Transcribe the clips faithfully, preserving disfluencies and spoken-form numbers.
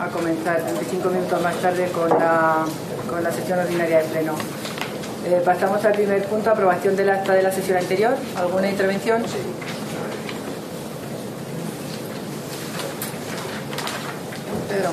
comenzar veinticinco minutos más tarde con la, con la sesión ordinaria de pleno. Eh, pasamos al primer punto, aprobación del acta de la sesión anterior. ¿Alguna intervención? Sí. Pedro.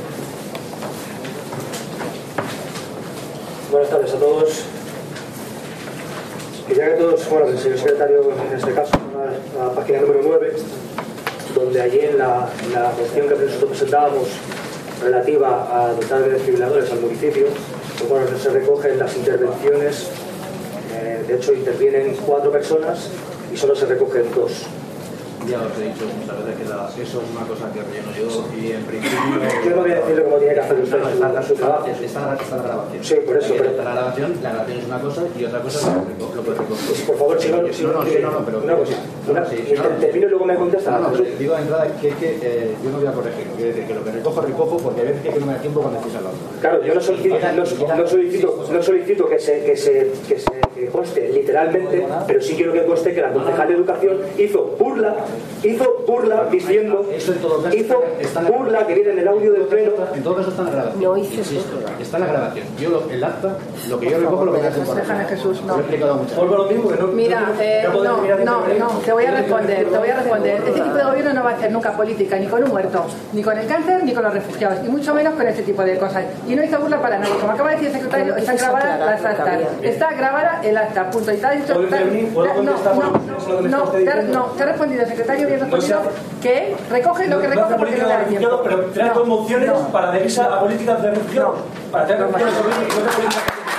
Buenas tardes a todos. Quería que todos, bueno, el señor secretario, en este caso, a la página número nueve, donde allí en la, en la moción que nosotros presentábamos relativa a dotar de desfibriladores al municipio, pues bueno, se recogen las intervenciones, eh, de hecho intervienen cuatro personas y solo se recogen dos. Ya os he dicho muchas veces que la, eso es una cosa que relleno yo y en principio... Yo no voy a decirle cómo tiene que hacer usted no, su, está, su trabajo. Está, está, está la grabación. Sí, por eso. Pero... Está la grabación, la grabación es una cosa y otra cosa es lo que recoge. Pues, por favor, si no... Si no, no, sí, no, no, pero... Una cosa, una, sí, si no, termino y luego me contesta. No, no, pero digo de entrada que es que eh, yo no voy a corregir, quiero decir que lo que recojo, recojo porque a veces que no me da tiempo cuando decís al otro. Claro, yo no solicito, no, no solicito, no solicito que se, que se, que se que conste literalmente, pero sí quiero que conste que la concejal de Educación hizo burla, hizo burla diciendo, hizo burla que viene en el audio del pleno. En todo caso está en la grabación. No hice eso. Está en la grabación. Yo lo, el acta, lo que yo recojo lo que ya tengo. Déjame, Jesús, no. Lo he explicado muchas Vuelvo a lo mismo que no. Mira, eh, no, no, no, te voy a responder, te voy a responder. Este tipo de gobierno no va a hacer nunca política, ni con un muerto, ni con el cáncer, ni con los refugiados, y mucho menos con este tipo de cosas. Y no hizo burla para nadie. Como acaba de decir el secretario, está grabada las actas. Está grabada el acta, punto. Y te ha dicho... No, no, no, no, te ha respondido el secretario, bien respondido, que él recoge lo que recoge porque no le da tiempo. Pero trae dos mociones para adherirse a políticas de refugiados. Para traer mociones sobre políticas.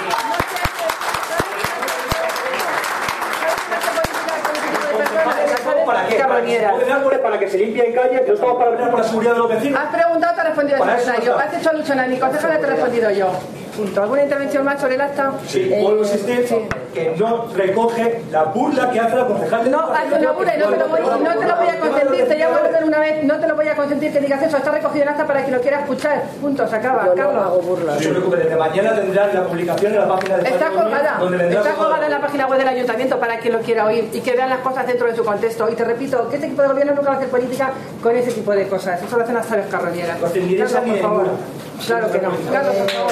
¿Para qué? Para, para que se limpie en calle, que no estamos para hablar por la seguridad de los vecinos. Has preguntado, te ha respondido el secretario. Has hecho alusión a mi concejala, te he respondido yo. Punto. ¿Alguna intervención más sobre el acta? Sí, eh, vuelvo a insistir sí. que no recoge la burla que hace la concejal. No, hace una burla y no te lo voy, no te lo voy a consentir. Te llamo a hacer una vez, no te lo voy a consentir que digas eso. Está recogido el acta para quien lo quiera escuchar. Punto, se acaba. Yo Carlos. No hago burla. No se preocupe, desde mañana tendrán la publicación en la página de Está colgada. Está colgada en la página web del ayuntamiento para quien lo quiera oír y que vean las cosas dentro de su contexto. Y te repito, que este tipo de gobierno nunca va a hacer política con ese tipo de cosas. Eso lo hacen las aves carroñeras. Carlos, por favor. Claro que no. Carlos, por favor.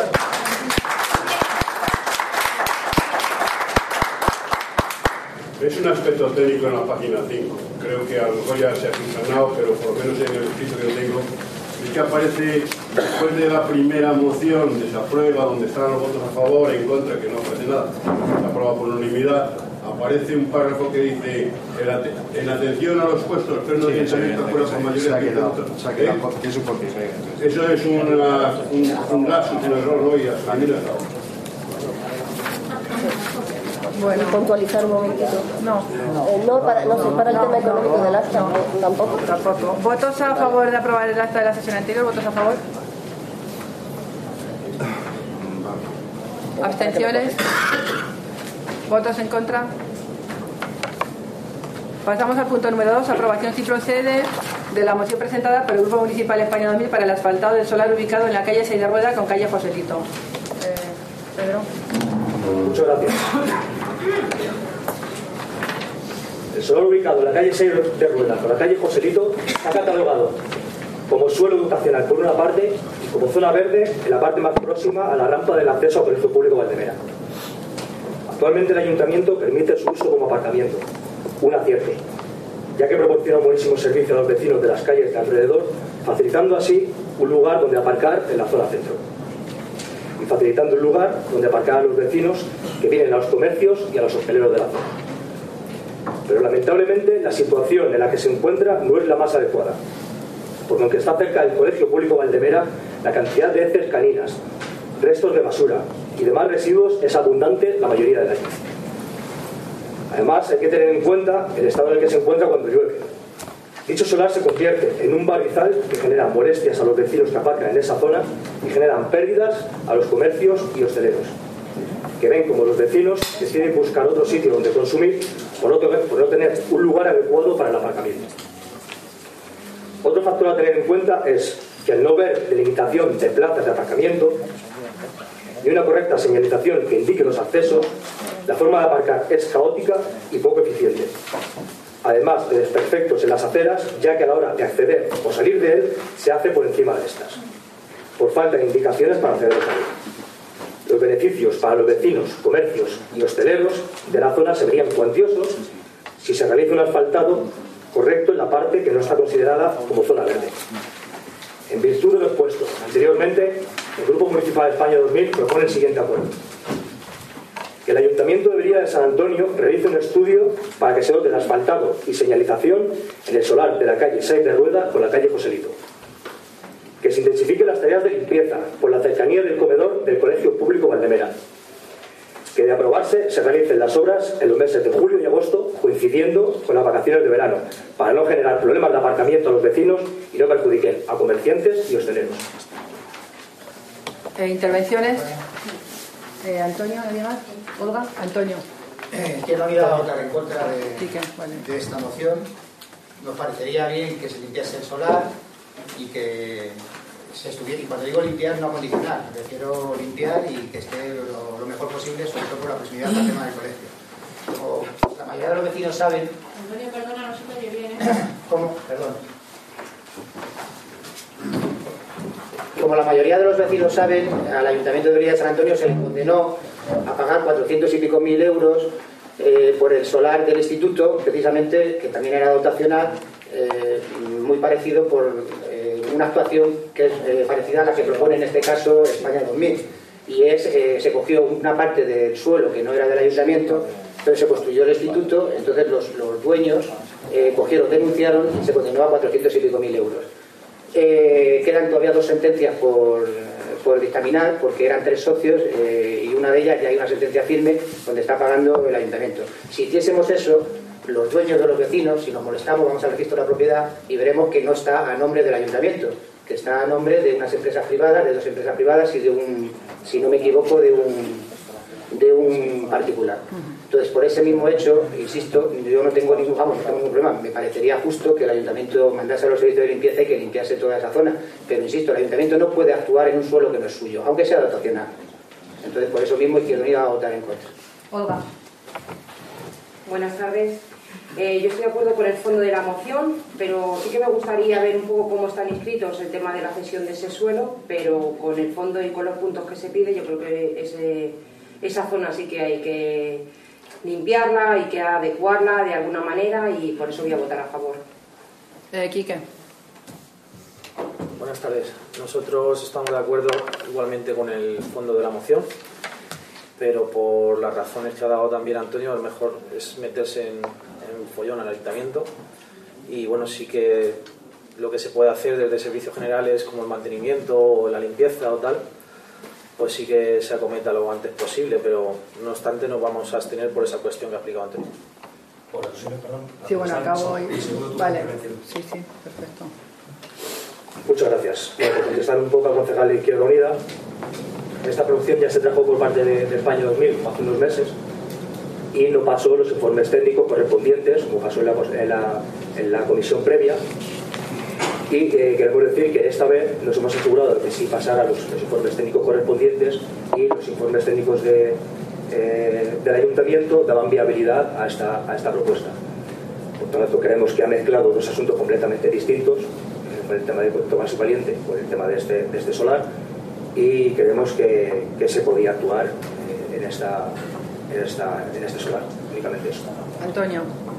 Es un aspecto técnico en la página cinco. Creo que a lo mejor ya se ha funcionado, pero por lo menos en el escrito que tengo, es que aparece, después de la primera moción de esa prueba, donde están los votos a favor, en contra, que no aparece nada, se aprueba por unanimidad, aparece un párrafo que dice, en atención a los puestos, pero no tiene que acuerdo con mayoría de votos. Eso es una, un, un lapsus, un error, ¿no? Y a mí no. Bueno, puntualizar un momentito. No. Eh, no, para, no sé, para el no, tema económico no, del acta, no, tampoco. Tampoco. ¿Votos a favor de aprobar el acta de la sesión anterior? ¿Votos a favor? ¿Abstenciones? ¿Votos en contra? Pasamos al punto número dos, aprobación si procede de la moción presentada por el Grupo Municipal España dos mil para el asfaltado del solar ubicado en la calle seis de Rueda con calle Joselito. Eh, Pedro. Muchas gracias. El solar ubicado en la calle seis de Rueda con la calle Joselito está catalogado como suelo educacional por una parte y como zona verde en la parte más próxima a la rampa del acceso al colegio público Valdemera. Actualmente el ayuntamiento permite su uso como aparcamiento, un acierto, ya que proporciona un buenísimo servicio a los vecinos de las calles de alrededor, facilitando así un lugar donde aparcar en la zona centro y facilitando un lugar donde aparcar a los vecinos que vienen a los comercios y a los hosteleros de la zona. Pero lamentablemente la situación en la que se encuentra no es la más adecuada, porque aunque está cerca del colegio público Valdemera, la cantidad de heces caninas, restos de basura y demás residuos es abundante la mayoría del año. Además hay que tener en cuenta el estado en el que se encuentra cuando llueve. Dicho solar se convierte en un barrizal que genera molestias a los vecinos que aparcan en esa zona y generan pérdidas a los comercios y hosteleros, que ven como los vecinos deciden buscar otro sitio donde consumir por no, por no tener un lugar adecuado para el aparcamiento. Otro factor a tener en cuenta es que al no ver delimitación de plazas de aparcamiento ni una correcta señalización que indique los accesos, la forma de aparcar es caótica y poco eficiente. Además de desperfectos en las aceras, ya que a la hora de acceder o salir de él se hace por encima de estas. por falta de indicaciones para hacer el cambio. Los beneficios para los vecinos, comercios y hosteleros de la zona se verían cuantiosos si se realiza un asfaltado correcto en la parte que no está considerada como zona verde. En virtud de lo expuesto anteriormente, el Grupo Municipal de España dos mil propone el siguiente acuerdo: que el Ayuntamiento de Villa de San Antonio realice un estudio para que se dote de asfaltado y señalización en el solar de la calle seis de Rueda con la calle Joselito. Que se intensifiquen las tareas de limpieza por la cercanía del comedor del Colegio Público Valdemera. Que de aprobarse se realicen las obras en los meses de julio y agosto, coincidiendo con las vacaciones de verano, para no generar problemas de aparcamiento a los vecinos y no perjudiquen a comerciantes y hosteleros. Eh, ¿Intervenciones? Eh, Antonio, ¿alguien más? Olga, Antonio. Eh, ¿Quién no iba a votar en contra de, Sí, que, vale. de esta moción? Nos parecería bien que se limpiase el solar y que se estuviera, y cuando digo limpiar no acondicionar, prefiero limpiar y que esté lo, lo mejor posible, sobre todo por la proximidad al tema del colegio. Como la mayoría de los vecinos saben... Antonio, perdona, no se te oye bien, ¿eh? ¿Cómo? Perdón. Como la mayoría de los vecinos saben, al Ayuntamiento de Villa de San Antonio se le condenó a pagar cuatrocientos y pico mil euros eh, por el solar del instituto, precisamente, que también era dotacional, eh, muy parecido por eh, una actuación que es eh, parecida a la que propone en este caso España dos mil. Y es, eh, se cogió una parte del suelo que no era del Ayuntamiento, entonces se construyó el instituto, entonces los, los dueños eh, cogieron, denunciaron y se condenó a cuatrocientos y pico mil euros. Eh, quedan todavía dos sentencias por, por dictaminar, porque eran tres socios eh, y una de ellas ya hay una sentencia firme donde está pagando el Ayuntamiento. Si hiciésemos eso, los dueños de los vecinos, si nos molestamos, vamos al registro de la propiedad y veremos que no está a nombre del Ayuntamiento, que está a nombre de unas empresas privadas, de dos empresas privadas y de un, si no me equivoco, de un, de un particular. Entonces, por ese mismo hecho, insisto, yo no tengo ningún, vamos, no tengo ningún problema. Me parecería justo que el Ayuntamiento mandase a los servicios de limpieza y que limpiase toda esa zona. Pero insisto, el Ayuntamiento no puede actuar en un suelo que no es suyo, aunque sea dotacional. Entonces, por eso mismo Izquierda Unida va a votar en contra. Olga. Buenas tardes. Eh, yo estoy de acuerdo con el fondo de la moción, pero sí que me gustaría ver un poco cómo están inscritos el tema de la cesión de ese suelo, pero con el fondo y con los puntos que se pide, yo creo que ese, esa zona sí que hay que limpiarla, hay que adecuarla de alguna manera y por eso voy a votar a favor. Eh, Quique. Buenas tardes. Nosotros estamos de acuerdo igualmente con el fondo de la moción, pero por las razones que ha dado también Antonio, lo mejor es meterse en, en un follón al ayuntamiento y bueno, sí que lo que se puede hacer desde servicios generales como el mantenimiento o la limpieza o tal, pues sí que se acometa lo antes posible, pero no obstante nos vamos a abstener por esa cuestión que ha explicado antes. Por alusiones, perdón. Sí, bueno, acabo y... Vale, sí, sí, perfecto. Muchas gracias. Bueno, por contestar un poco al concejal de Izquierda Unida, esta producción ya se trajo por parte de, de España dos mil hace unos meses y no pasó los informes técnicos correspondientes, como pasó en la, en la, en la comisión previa. Y eh, queremos decir que esta vez nos hemos asegurado de que sí pasaran los, los informes técnicos correspondientes y los informes técnicos de, eh, del ayuntamiento daban viabilidad a esta, a esta propuesta. Por tanto, creemos que ha mezclado dos asuntos completamente distintos, eh, con el tema de Tomás Valiente, con el tema de este, de este solar, y creemos que, que se podía actuar eh, en, esta, en, esta, en este solar, únicamente eso. Antonio.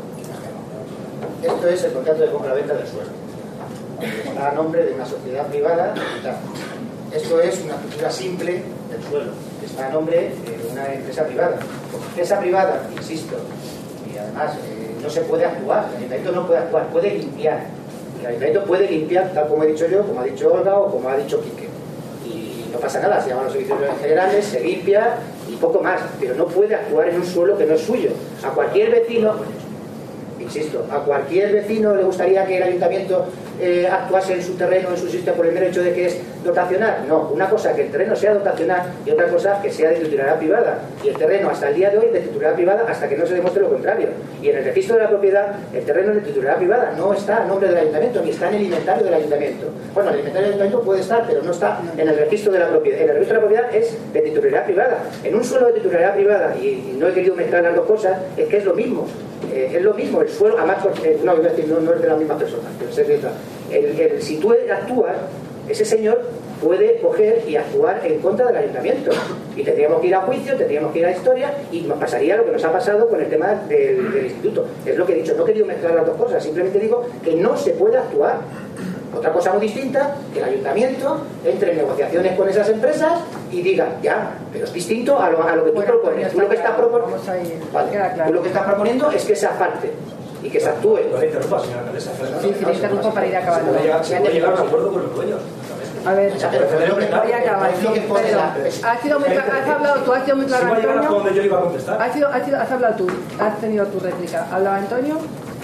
Esto es el contrato de compra-venta del suelo. A nombre de una sociedad privada. Esto es una estructura simple del suelo, que está a nombre de una empresa privada. Porque empresa privada, insisto, y además eh, no se puede actuar, el ayuntamiento no puede actuar, puede limpiar. El ayuntamiento puede limpiar, tal como he dicho yo, como ha dicho Olga o como ha dicho Quique. Y no pasa nada, se llaman los servicios generales, se limpia y poco más, pero no puede actuar en un suelo que no es suyo. A cualquier vecino, insisto, a cualquier vecino le gustaría que el ayuntamiento eh, actuase en su terreno, en su sitio, por el mero hecho de que es dotacional. No, una cosa que el terreno sea dotacional y otra cosa que sea de titularidad privada. Y el terreno hasta el día de hoy es de titularidad privada hasta que no se demuestre lo contrario. Y en el registro de la propiedad el terreno es de titularidad privada, no está a nombre del ayuntamiento, ni está en el inventario del ayuntamiento. Bueno, el inventario del ayuntamiento puede estar, pero no está en el registro de la propiedad. En el registro de la propiedad es de titularidad privada. En un suelo de titularidad privada, y, y no he querido mezclar las dos cosas, es que es lo mismo. Eh, es lo mismo, el suelo, además, eh, no, voy a decir, no, no es de la misma persona, pero sé que el, el, si tú actúas, ese señor puede coger y actuar en contra del ayuntamiento. Y tendríamos que ir a juicio, tendríamos que ir a historia, y nos pasaría lo que nos ha pasado con el tema del, del instituto. Es lo que he dicho, no he querido mezclar las dos cosas, simplemente digo que no se puede actuar. Otra cosa muy distinta, que el ayuntamiento entre en negociaciones con esas empresas y diga, ya, pero es distinto a lo, a lo que tú bueno, propones. Tú lo que, estás propon... vale. claro. Tú lo que estás proponiendo es que se aparte y que se actúe. No le interrumpa, señora alcaldesa. Sí, sí, le interrumpo para ir acabando. Se puede llegar a un acuerdo con los dueños. A ver, O sea, pero febrero que voy a acabar. es lo que pone Pero, la- has sido muy clara, has hablado tú, has sido muy Si claro, va a llegar hasta Antonio. donde yo iba a contestar. Has, sido, has, sido- has hablado tú, has tenido tu réplica. Hablaba Antonio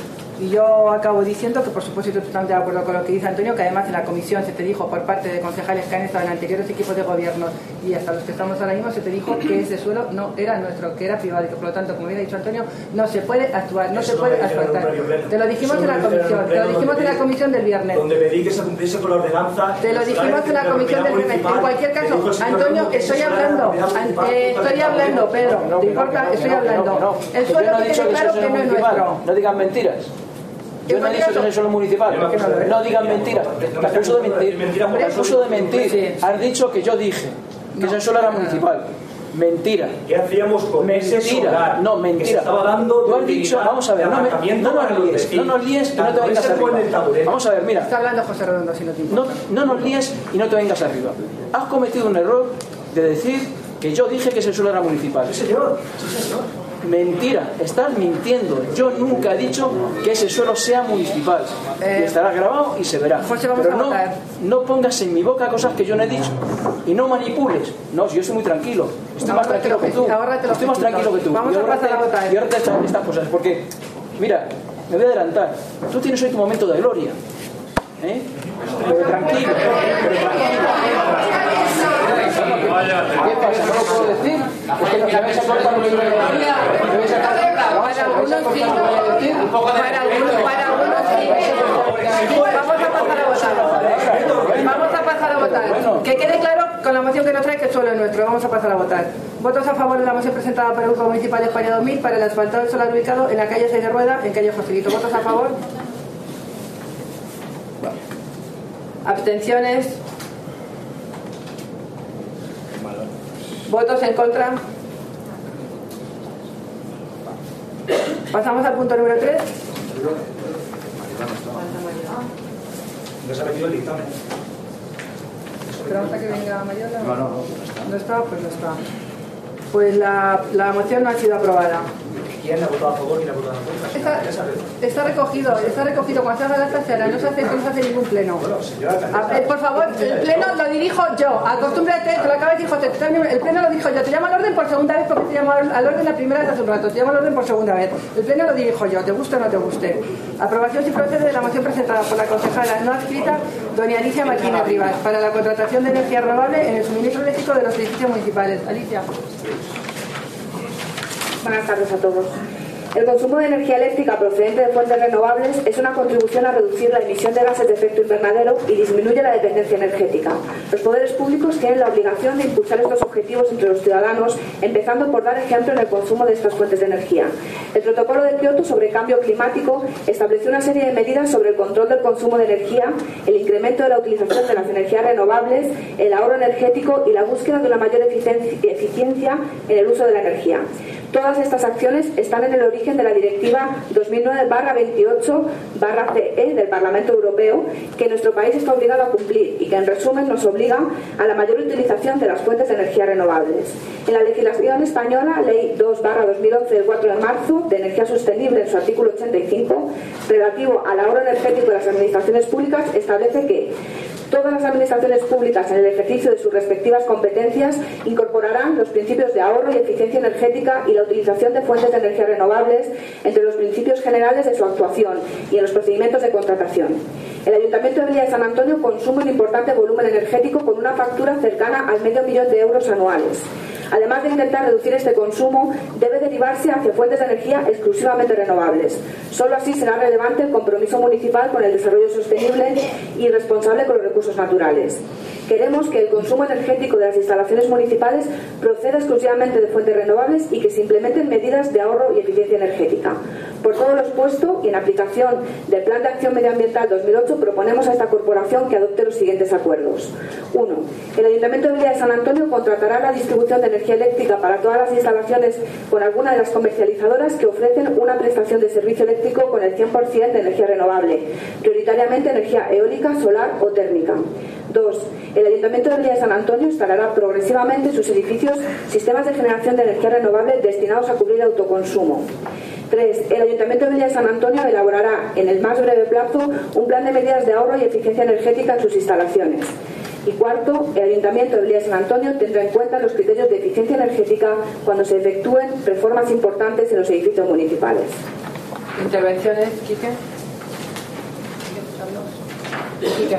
y yo acabo diciendo que por supuesto estoy totalmente de acuerdo con lo que dice Antonio, que además en la comisión se te dijo por parte de concejales que han estado en anteriores equipos de gobierno y hasta los que estamos ahora mismo, se te dijo que ese suelo no era nuestro, que era privado y que por lo tanto, como había dicho Antonio, no se puede actuar, no Eso se no puede me dijeron en un asfaltar. pleno pleno. Te lo dijimos Eso en no la me dijeron en comisión, un te lo pleno dijimos en donde la comisión del viernes. Donde pedí que se cumpliese con la ordenanza. Te lo dijimos en la comisión del viernes. En cualquier caso, Antonio, estoy hablando, an- eh, estoy hablando, Pedro, ¿te importa? Estoy hablando. El Yo suelo no he que dicho tiene que claro eso que es no es municipal. nuestro. No digan mentiras. Yo no he dicho que es el suelo municipal. No digan mentiras. Caso de mentir. Caso de mentir. Has dicho que yo dije que ese suelo era municipal. Mentira. ¿Qué hacíamos con ese Mentira. solar? No, Que se mentira. estaba dando Tú has dicho, vamos a ver, no, me- no nos líes, no nos líes y no te vengas arriba. Vamos a ver, mira. Está hablando José Redondo, si no te importa. No, no nos líes y no te vengas arriba. Has cometido un error de decir que yo dije que ese suelo era municipal. Sí, señor. Sí, señor. Mentira, estás mintiendo. Yo nunca he dicho que ese suelo sea municipal. Eh, y estará grabado y se verá. José, vamos Pero a no, votar. no pongas en mi boca cosas que yo no he dicho. Y no manipules. No, yo estoy muy tranquilo. Estoy más Ahórrate tranquilo los que tú. gest- ahórrate los Estoy más gestitos. tranquilo que tú. Vamos Y a ahórrate- pasar a votar. Y ahorita estas, estas cosas. Porque, mira, me voy a adelantar. Tú tienes hoy tu momento de gloria. ¿Eh? Pero tranquilo. Pero tranquilo. ¿Qué pasa? ¿No lo puedo decir? ¿Es que me vais a cortar lo que yo voy a decir? ¿Me vais a cortar? Vamos a Para algunos sí, para algunos, para algunos sí. Vamos a pasar a votar. Vamos a pasar a votar. Que quede claro con la moción que nos trae que el suelo es nuestro. Vamos a pasar a votar. Votos a favor de la moción presentada por el Grupo Municipal de España dos mil para el asfaltado del solar ubicado en la calle seis de Rueda, en calle Joselito. ¿Votos a favor? ¿Abstenciones? ¿Votos en contra? Pasamos al punto número tres. No se ha metido el dictamen. Esperamos a que venga Mayola. No, no, no. ¿No está? Pues no está. Pues la, la moción no ha sido aprobada. ¿Quién ha votado a favor y quién ha votado en contra? Está, Ya sabes. está recogido, está recogido. Cuando se haga la acta se hará. No se hace, no se hace ningún pleno. Bueno, señora alcaldesa. A- eh, por favor, el pleno lo dirijo yo. Acostúmbrate, te lo acaba de decir José. tú también- El pleno lo dirijo yo. Te llamo al orden por segunda vez porque te llamo al al orden la primera vez hace un rato. Te llamo al orden por segunda vez. El pleno lo dirijo yo, te guste o no te guste. Aprobación si procede de la moción presentada por la concejala no adscrita, doña Alicia Martínez Rivas, para la contratación de energía renovable en el suministro eléctrico de los edificios municipales. Alicia. Buenas tardes a todos. El consumo de energía eléctrica procedente de fuentes renovables es una contribución a reducir la emisión de gases de efecto invernadero y disminuye la dependencia energética. Los poderes públicos tienen la obligación de impulsar estos objetivos entre los ciudadanos, empezando por dar ejemplo en el consumo de estas fuentes de energía. El Protocolo de Kioto sobre cambio climático estableció una serie de medidas sobre el control del consumo de energía, el incremento de la utilización de las energías renovables, el ahorro energético y la búsqueda de una mayor eficien- eficiencia en el uso de la energía. Todas estas acciones están en el origen de la Directiva dos mil nueve barra veintiocho barra C E del Parlamento Europeo, que nuestro país está obligado a cumplir y que en resumen nos obliga a la mayor utilización de las fuentes de energía renovables. En la legislación española, Ley dos barra dos mil once del cuatro de marzo de energía sostenible, en su artículo ochenta y cinco, relativo al ahorro energético de las administraciones públicas, establece que todas las administraciones públicas, en el ejercicio de sus respectivas competencias, incorporarán los principios de ahorro y eficiencia energética y la utilización de fuentes de energía renovables entre los principios generales de su actuación y en los procedimientos de contratación. El Ayuntamiento de Villa de San Antonio consume un importante volumen energético con una factura cercana al medio millón de euros anuales. Además de intentar reducir este consumo, debe derivarse hacia fuentes de energía exclusivamente renovables. Solo así será relevante el compromiso municipal con el desarrollo sostenible y responsable con los recursos naturales. Queremos que el consumo energético de las instalaciones municipales proceda exclusivamente de fuentes renovables y que se implementen medidas de ahorro y eficiencia energética. Por todo lo expuesto y en aplicación del Plan de Acción Medioambiental dos mil ocho, proponemos a esta corporación que adopte los siguientes acuerdos. uno. El Ayuntamiento de Villa de San Antonio contratará la distribución de energía eléctrica para todas las instalaciones con alguna de las comercializadoras que ofrecen una prestación de servicio eléctrico con el cien por ciento de energía renovable, prioritariamente energía eólica, solar o térmica. dos. El Ayuntamiento de Villa de San Antonio instalará progresivamente en sus edificios sistemas de generación de energía renovable destinados a cubrir el autoconsumo. tres. El Ayuntamiento de Villa de San Antonio elaborará en el más breve plazo un plan de medidas de ahorro y eficiencia energética en sus instalaciones. Y cuarto, el Ayuntamiento de Villa de San Antonio tendrá en cuenta los criterios de eficiencia energética cuando se efectúen reformas importantes en los edificios municipales. Intervenciones, Quique. Quique,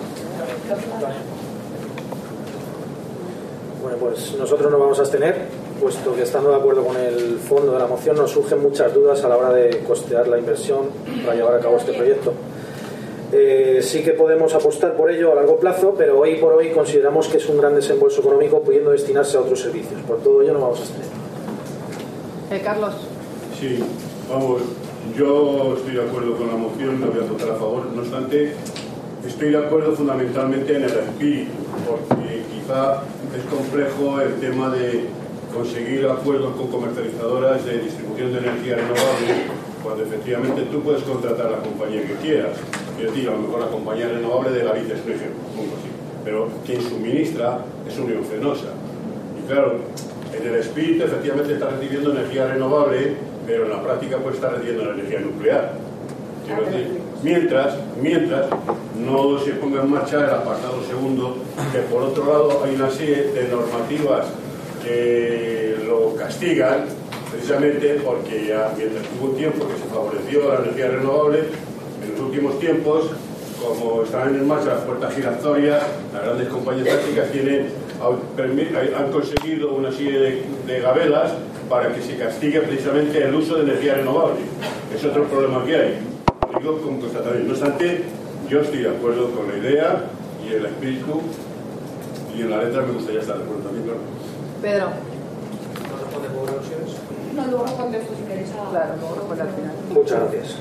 Bueno, pues nosotros nos vamos a abstener, puesto que estando de acuerdo con el fondo de la moción nos surgen muchas dudas a la hora de costear la inversión para llevar a cabo este proyecto. Eh, sí que podemos apostar por ello a largo plazo, pero hoy por hoy consideramos que es un gran desembolso económico pudiendo destinarse a otros servicios. Por todo ello nos vamos a abstener. Eh, Carlos. Sí, vamos, yo estoy de acuerdo con la moción, la voy a votar a favor. No obstante, estoy de acuerdo fundamentalmente en el espíritu, porque quizá es complejo el tema de conseguir acuerdos con comercializadoras de distribución de energía renovable, cuando efectivamente tú puedes contratar a la compañía que quieras. Es decir, a lo mejor la compañía renovable de Galicia, por ejemplo, pongo así. Pero quien suministra es Unión Fenosa. Y claro, en el espíritu efectivamente está recibiendo energía renovable, pero en la práctica puede estar recibiendo la energía nuclear. Quiero decir, mientras, mientras no se ponga en marcha el apartado segundo, que por otro lado hay una serie de normativas que lo castigan, precisamente porque ya mientras hubo un tiempo que se favoreció la energía renovable, en los últimos tiempos, como están en marcha las puertas giratorias, las grandes compañías eléctricas tienen, han conseguido una serie de, de gabelas para que se castigue precisamente el uso de energía renovable. Es otro problema que hay. Lo digo con constatación. No obstante, yo estoy de acuerdo con la idea y el espíritu, y en la letra me gustaría estar de acuerdo también, claro. Pedro. ¿No responde por alusiones? No, luego contesto si queréis. Claro, luego responde al final. Muchas gracias.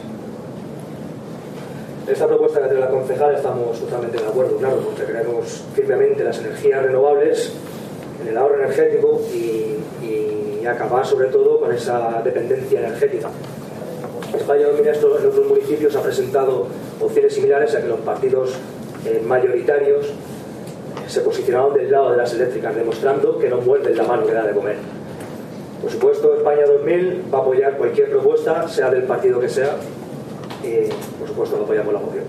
Esta propuesta que hace la concejal estamos totalmente de acuerdo, claro, porque creemos firmemente las energías renovables, en el ahorro energético y, y acabar sobre todo con esa dependencia energética. España domina esto en otros municipios, ha presentado opciones similares a que los partidos eh, mayoritarios se posicionaron del lado de las eléctricas, demostrando que no muerden la mano que da de comer. Por supuesto, España dos mil va a apoyar cualquier propuesta, sea del partido que sea, y por supuesto apoyamos la moción.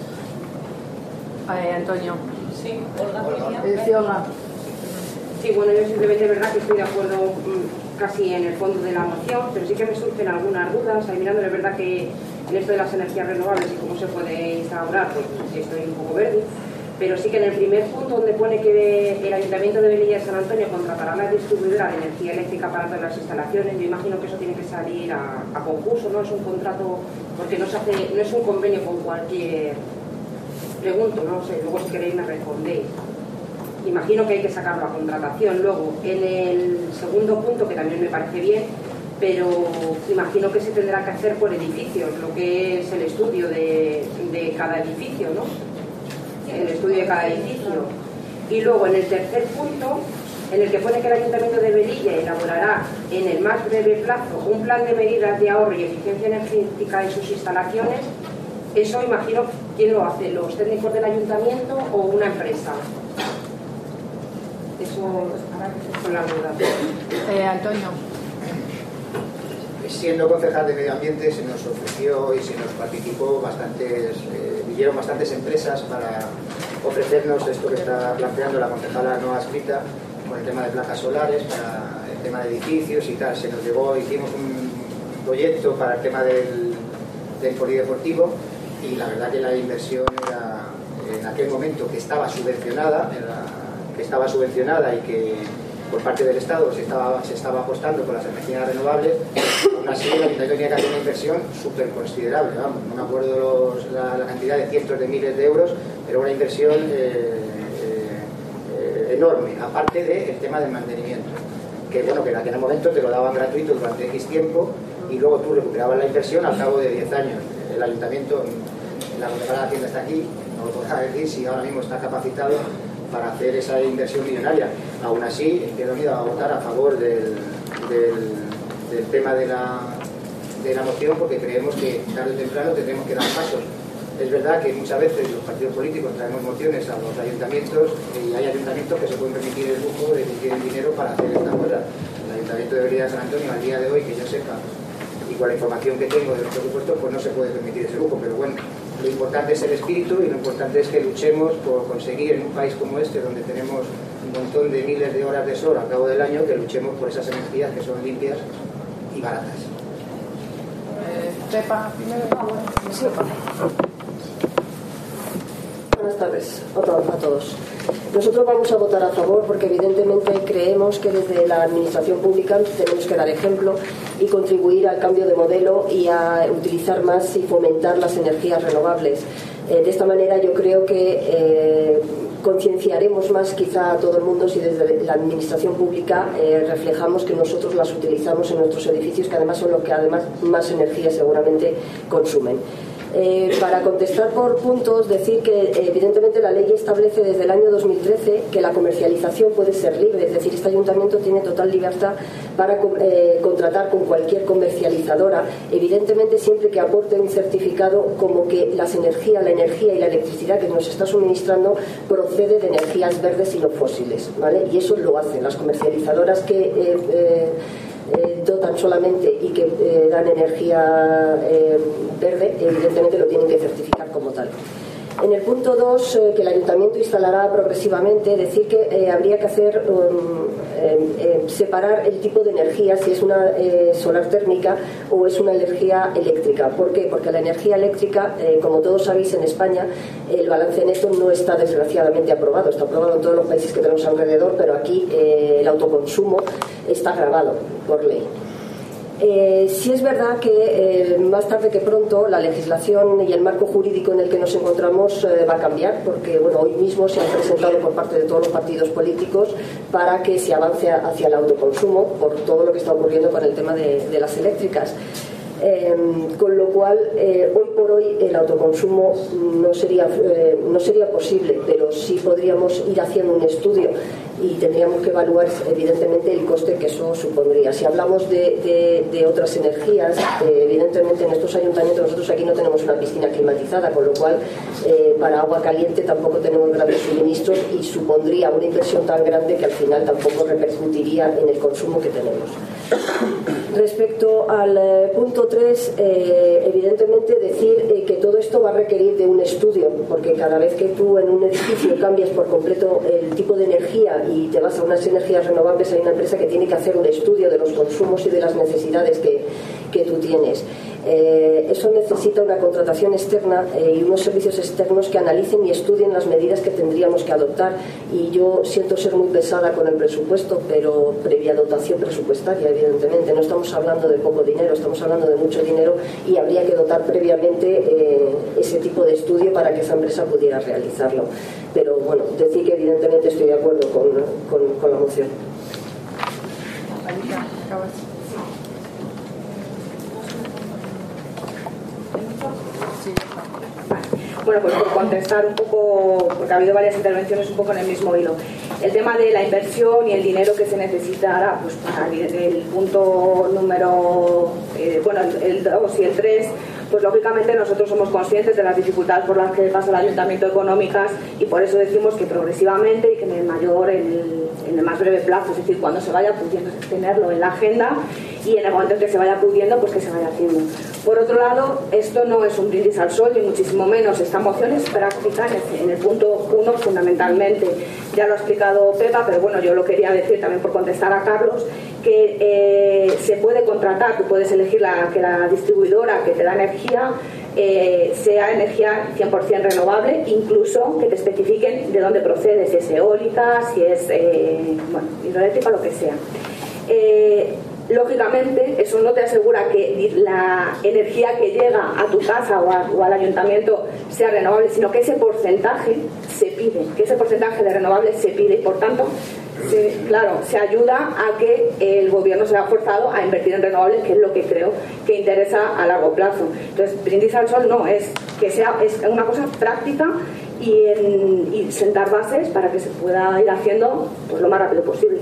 Eh, Antonio. Sí, Olga. Eh, sí, Olga. Sí, bueno, yo simplemente es verdad que estoy de acuerdo mmm, casi en el fondo de la moción, pero sí que me surgen algunas dudas. Ahí mirando, es verdad que en esto de las energías renovables y cómo se puede instaurar, pues estoy un poco verde. Pero sí que en el primer punto donde pone que el Ayuntamiento de Velilla de San Antonio contratará la distribuidora de energía eléctrica para todas las instalaciones, yo imagino que eso tiene que salir a, a concurso, no es un contrato, porque no se hace, no es un convenio con cualquier. Pregunto, no sé, luego si queréis me respondéis. Imagino que hay que sacarlo a contratación. Luego, en el segundo punto, que también me parece bien, pero imagino que se tendrá que hacer por edificios, lo que es el estudio de, de cada edificio, ¿no? El estudio de cada edificio. Y luego, en el tercer punto, en el que pone que el Ayuntamiento de Velilla elaborará en el más breve plazo un plan de medidas de ahorro y eficiencia energética en sus instalaciones, eso imagino, ¿quién lo hace? ¿Los técnicos del Ayuntamiento o una empresa? Eso son las dudas. Eh, Antonio. Siendo concejal de Medio Ambiente se nos ofreció y se nos participó bastantes, eh, vinieron bastantes empresas para ofrecernos esto que está planteando la concejala no adscrita con el tema de placas solares, para el tema de edificios y tal. Se nos llegó, hicimos un proyecto para el tema del, del polideportivo y la verdad que la inversión era, en aquel momento que estaba subvencionada, era, que estaba subvencionada y que por parte del Estado se estaba, se estaba apostando por las energías renovables, aún así el Ayuntamiento tenía que hacer una inversión súper considerable, vamos, no me acuerdo los, la, la cantidad de cientos de miles de euros, pero una inversión eh, eh, enorme, aparte del tema del mantenimiento, que bueno, que en aquel momento te lo daban gratuito durante X tiempo y luego tú recuperabas la inversión al cabo de diez años. El ayuntamiento, la concejala de Hacienda está aquí, no lo podrá decir si ahora mismo está capacitado para hacer esa inversión millonaria. Aún así, Izquierda Unida va a votar a favor del, del, del tema de la, de la moción, porque creemos que tarde o temprano tendremos que dar pasos. Es verdad que muchas veces los partidos políticos traemos mociones a los ayuntamientos y hay ayuntamientos que se pueden permitir el lujo de que tienen dinero para hacer estas cosas. El Ayuntamiento de Berría de San Antonio, al día de hoy, que yo sepa, y con la información que tengo de los presupuestos, pues no se puede permitir ese lujo. Pero bueno, lo importante es el espíritu y lo importante es que luchemos por conseguir en un país como este, donde tenemos un montón de miles de horas de sol al cabo del año, que luchemos por esas energías que son limpias y baratas. Eh, Pepa, primero. Sí. Buenas tardes a todos. Nosotros vamos a votar a favor porque evidentemente creemos que desde la administración pública tenemos que dar ejemplo y contribuir al cambio de modelo y a utilizar más y fomentar las energías renovables. Eh, de esta manera yo creo que eh, concienciaremos más quizá a todo el mundo si desde la administración pública eh, reflejamos que nosotros las utilizamos en nuestros edificios, que además son los que además más energía seguramente consumen. Eh, para contestar por puntos, decir que eh, evidentemente la ley establece desde el año dos mil trece que la comercialización puede ser libre, es decir, este ayuntamiento tiene total libertad para eh, contratar con cualquier comercializadora, evidentemente siempre que aporte un certificado como que las energías, la energía y la electricidad que nos está suministrando procede de energías verdes y no fósiles, ¿vale? Y eso lo hacen las comercializadoras que eh, eh, Eh, dotan solamente y que eh, dan energía eh, verde, evidentemente lo tienen que certificar como tal. En el punto dos, eh, que el ayuntamiento instalará progresivamente, decir que eh, habría que hacer um, eh, eh, separar el tipo de energía, si es una eh, solar térmica o es una energía eléctrica. ¿Por qué? Porque la energía eléctrica, eh, como todos sabéis, en España el balance neto no está desgraciadamente aprobado, está aprobado en todos los países que tenemos alrededor, pero aquí eh, el autoconsumo está gravado por ley. Eh, sí es verdad que eh, más tarde que pronto la legislación y el marco jurídico en el que nos encontramos eh, va a cambiar, porque bueno, hoy mismo se han presentado por parte de todos los partidos políticos para que se avance hacia el autoconsumo por todo lo que está ocurriendo con el tema de, de las eléctricas. Eh, con lo cual eh, hoy por hoy el autoconsumo no sería, eh, no sería posible, pero sí podríamos ir haciendo un estudio y tendríamos que evaluar evidentemente el coste que eso supondría. Si hablamos de, de, de otras energías, eh, evidentemente en estos ayuntamientos nosotros aquí no tenemos una piscina climatizada, con lo cual eh, para agua caliente tampoco tenemos grandes suministros y supondría una inversión tan grande que al final tampoco repercutiría en el consumo que tenemos. Respecto al eh, punto tres, eh, evidentemente decir eh, que todo esto va a requerir de un estudio, porque cada vez que tú en un edificio cambias por completo el tipo de energía y te vas a unas energías renovables, hay una empresa que tiene que hacer un estudio de los consumos y de las necesidades que, que tú tienes. Eh, eso necesita una contratación externa eh, y unos servicios externos que analicen y estudien las medidas que tendríamos que adoptar, y yo siento ser muy pesada con el presupuesto, pero previa dotación presupuestaria, evidentemente no estamos hablando de poco dinero, estamos hablando de mucho dinero y habría que dotar previamente eh, ese tipo de estudio para que esa empresa pudiera realizarlo. Pero bueno, decir que evidentemente estoy de acuerdo con, con, con la moción. Bueno, pues por contestar un poco, porque ha habido varias intervenciones un poco en el mismo hilo. El tema de la inversión y el dinero que se necesitará, pues para el, el punto número, eh, bueno, el dos y el tres, pues lógicamente nosotros somos conscientes de las dificultades por las que pasa el ayuntamiento económicas, y por eso decimos que progresivamente y que en el mayor, en el, en el más breve plazo, es decir, cuando se vaya pudiendo tenerlo en la agenda, y en el momento en que se vaya pudiendo, pues que se vaya haciendo. Por otro lado, esto no es un brindis al sol, ni muchísimo menos. Esta moción es práctica en el punto uno, fundamentalmente. Ya lo ha explicado Pepa, pero bueno, yo lo quería decir también por contestar a Carlos, que eh, se puede contratar, tú puedes elegir la, que la distribuidora que te da energía eh, sea energía cien por ciento renovable, incluso que te especifiquen de dónde procede, si es eólica, si es eh, bueno, hidroeléctrica, lo que sea. Eh, Lógicamente, eso no te asegura que la energía que llega a tu casa o, a, o al ayuntamiento sea renovable, sino que ese porcentaje se pide, que ese porcentaje de renovable se pide, y por tanto Sí, claro, se ayuda a que el gobierno se vea forzado a invertir en renovables, que es lo que creo que interesa a largo plazo. Entonces, brindis al sol no, es que sea es una cosa práctica y, en, y sentar bases para que se pueda ir haciendo pues, lo más rápido posible.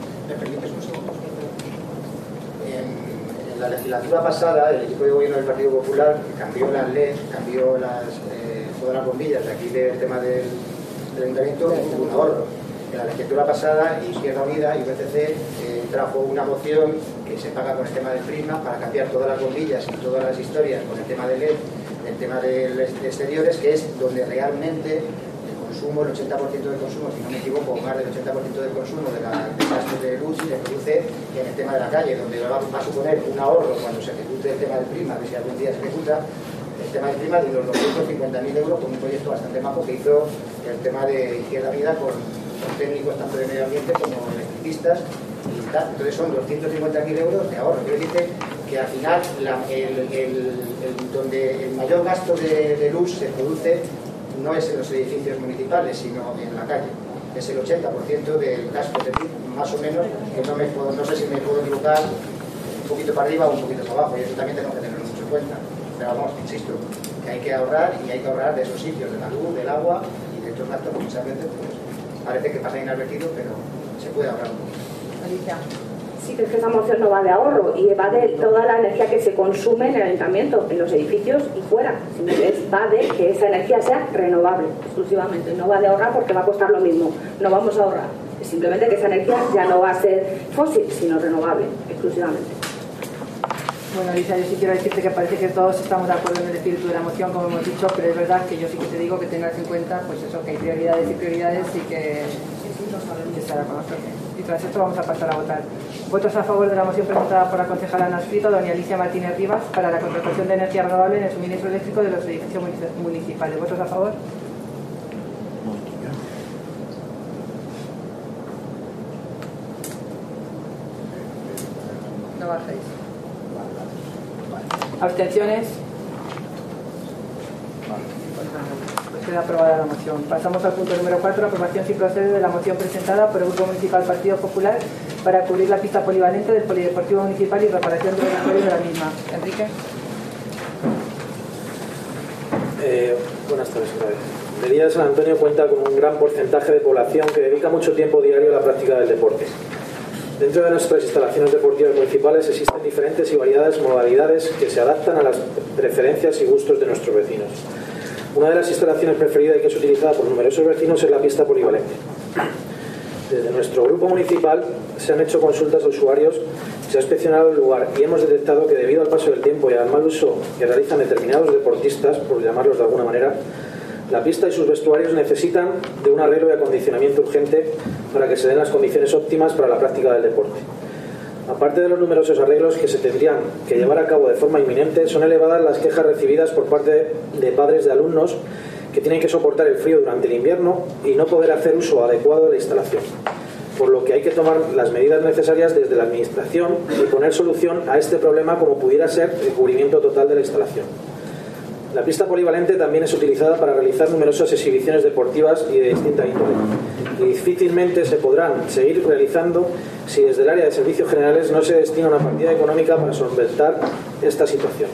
En la legislatura pasada, el equipo de gobierno del Partido Popular cambió las leyes, cambió las, eh, todas las bombillas de aquí del tema del, del ayuntamiento, hubo un ahorro. En la legislatura pasada, Izquierda Unida y U P C C eh, trajo una moción que se paga con el tema del prisma para cambiar todas las bombillas y todas las historias con el tema del L E D, el tema de exteriores, que es donde realmente el consumo, el ochenta por ciento del consumo, si no me equivoco, más del ochenta por ciento del consumo de la del gasto de luz se produce en el tema de la calle, donde va, va a suponer un ahorro cuando se ejecute el tema del prisma, que si algún día se ejecuta el tema del prisma, de unos doscientos cincuenta mil euros con un proyecto bastante majo que hizo el tema de Izquierda Unida con con técnicos tanto de medio ambiente como electricistas y tal. Entonces son doscientos cincuenta mil euros de ahorro. Quiere decir que al final la, el, el, el, donde el mayor gasto de, de luz se produce no es en los edificios municipales, sino en la calle. Es el ochenta por ciento del gasto de luz, más o menos, que no, me puedo, no sé si me puedo equivocar un poquito para arriba o un poquito para abajo, y eso también tenemos que tenerlo mucho en cuenta. Pero vamos, insisto, que hay que ahorrar y hay que ahorrar de esos sitios, de la luz, del agua y de estos gastos que muchas veces pues, parece que pasa inadvertido, pero se puede ahorrar un poquito. Alicia. Sí, que es que esa moción no va de ahorro y va de toda la energía que se consume en el ayuntamiento, en los edificios y fuera. Es, va de que esa energía sea renovable exclusivamente. No va de ahorrar porque va a costar lo mismo. No vamos a ahorrar. Es simplemente que esa energía ya no va a ser fósil, sino renovable exclusivamente. Bueno, Alicia, yo sí quiero decirte que parece que todos estamos de acuerdo en el espíritu de la moción, como hemos dicho, pero es verdad que yo sí que te digo que tengas en cuenta, pues eso, que hay prioridades y prioridades y que, que se haga conocer. Y tras esto vamos a pasar a votar. Votos a favor de la moción presentada por la concejala Ana Escrito, doña Alicia Martínez Rivas, para la contratación de energía renovable en el suministro eléctrico de los edificios municipales. ¿Votos a favor? No bajéis. ¿Abstenciones? Pues queda aprobada la moción. Pasamos al punto número cuatro, aprobación si procede de la moción presentada por el Grupo Municipal Partido Popular para cubrir la pista polivalente del Polideportivo Municipal y reparación de los vestuarios de la misma. Enrique. Eh, buenas tardes otra vez. Medida de San Antonio cuenta con un gran porcentaje de población que dedica mucho tiempo diario a la práctica del deporte. Dentro de nuestras instalaciones deportivas municipales existen diferentes y variadas modalidades que se adaptan a las preferencias y gustos de nuestros vecinos. Una de las instalaciones preferidas y que es utilizada por numerosos vecinos es la pista polivalente. Desde nuestro grupo municipal se han hecho consultas a usuarios, se ha inspeccionado el lugar y hemos detectado que debido al paso del tiempo y al mal uso que realizan determinados deportistas, por llamarlos de alguna manera, la pista y sus vestuarios necesitan de un arreglo y acondicionamiento urgente para que se den las condiciones óptimas para la práctica del deporte. Aparte de los numerosos arreglos que se tendrían que llevar a cabo de forma inminente, son elevadas las quejas recibidas por parte de padres de alumnos que tienen que soportar el frío durante el invierno y no poder hacer uso adecuado de la instalación, por lo que hay que tomar las medidas necesarias desde la Administración y poner solución a este problema como pudiera ser el cubrimiento total de la instalación. La pista polivalente también es utilizada para realizar numerosas exhibiciones deportivas y de distinta índole, y difícilmente se podrán seguir realizando si desde el área de servicios generales no se destina una partida económica para solventar esta situación.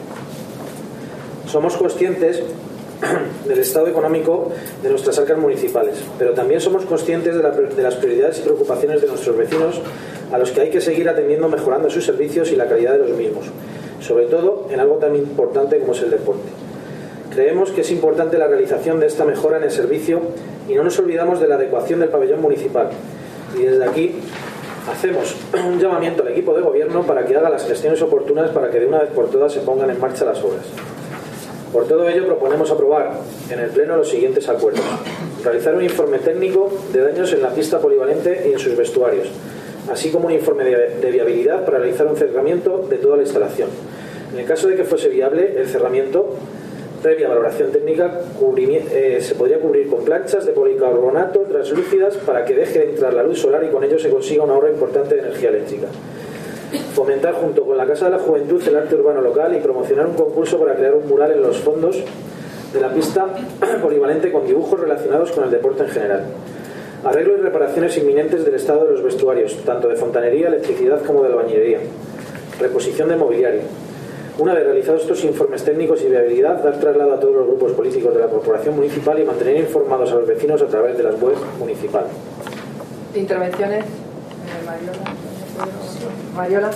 Somos conscientes del estado económico de nuestras arcas municipales, pero también somos conscientes de, la, de las prioridades y preocupaciones de nuestros vecinos, a los que hay que seguir atendiendo, mejorando sus servicios y la calidad de los mismos, sobre todo en algo tan importante como es el deporte. Creemos que es importante la realización de esta mejora en el servicio y no nos olvidamos de la adecuación del pabellón municipal. Y desde aquí hacemos un llamamiento al equipo de gobierno para que haga las gestiones oportunas para que de una vez por todas se pongan en marcha las obras. Por todo ello proponemos aprobar en el Pleno los siguientes acuerdos. Realizar un informe técnico de daños en la pista polivalente y en sus vestuarios, así como un informe de, de viabilidad para realizar un cerramiento de toda la instalación. En el caso de que fuese viable el cerramiento, previa valoración técnica, eh, se podría cubrir con planchas de policarbonato translúcidas para que deje de entrar la luz solar y con ello se consiga un ahorro importante de energía eléctrica. Fomentar junto con la Casa de la Juventud el arte urbano local y promocionar un concurso para crear un mural en los fondos de la pista polivalente con dibujos relacionados con el deporte en general. Arreglo y reparaciones inminentes del estado de los vestuarios, tanto de fontanería, electricidad como de albañilería. Reposición de mobiliario. Una vez realizados estos informes técnicos y viabilidad, dar traslado a todos los grupos políticos de la corporación municipal y mantener informados a los vecinos a través de las webs municipales. Intervenciones. Eh, Mariola. Mariola.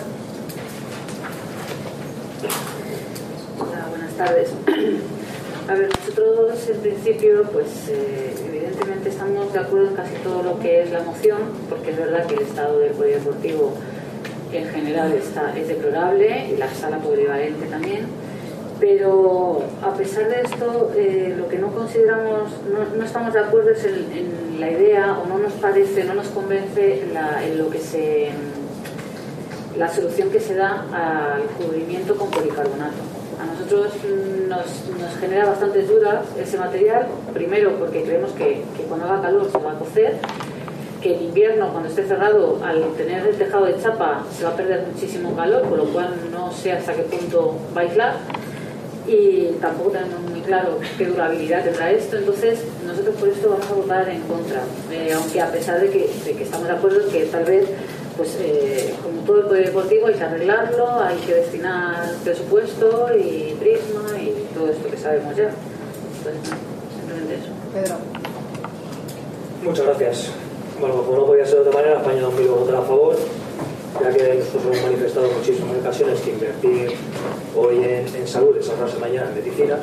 Hola, buenas tardes. A ver, nosotros en principio, pues eh, evidentemente estamos de acuerdo en casi todo lo que es la moción, porque es verdad que el estado del polideportivo en general está, es deplorable y la sala polivalente también, pero a pesar de esto, eh, lo que no consideramos, no, no estamos de acuerdo es en, en la idea, o no nos parece, no nos convence la, en lo que se, la solución que se da al cubrimiento con policarbonato. A nosotros nos, nos genera bastantes dudas ese material, primero porque creemos que, que cuando haga calor se va a cocer, que en invierno, cuando esté cerrado, al tener el tejado de chapa se va a perder muchísimo calor, por lo cual no sé hasta qué punto va a aislar, y tampoco tenemos muy claro qué durabilidad tendrá esto. Entonces nosotros por esto vamos a votar en contra, eh, aunque a pesar de que, de que estamos de acuerdo que tal vez, pues eh, como todo el poder deportivo, hay que arreglarlo, hay que destinar presupuesto y prisma y todo esto que sabemos ya. Entonces, simplemente eso. Pedro. Muchas gracias. Bueno, como no podía ser de otra manera, España dos mil va a votar a favor, ya que nosotros hemos manifestado en muchísimas ocasiones que invertir hoy en, en salud es ahorrarse mañana en medicinas.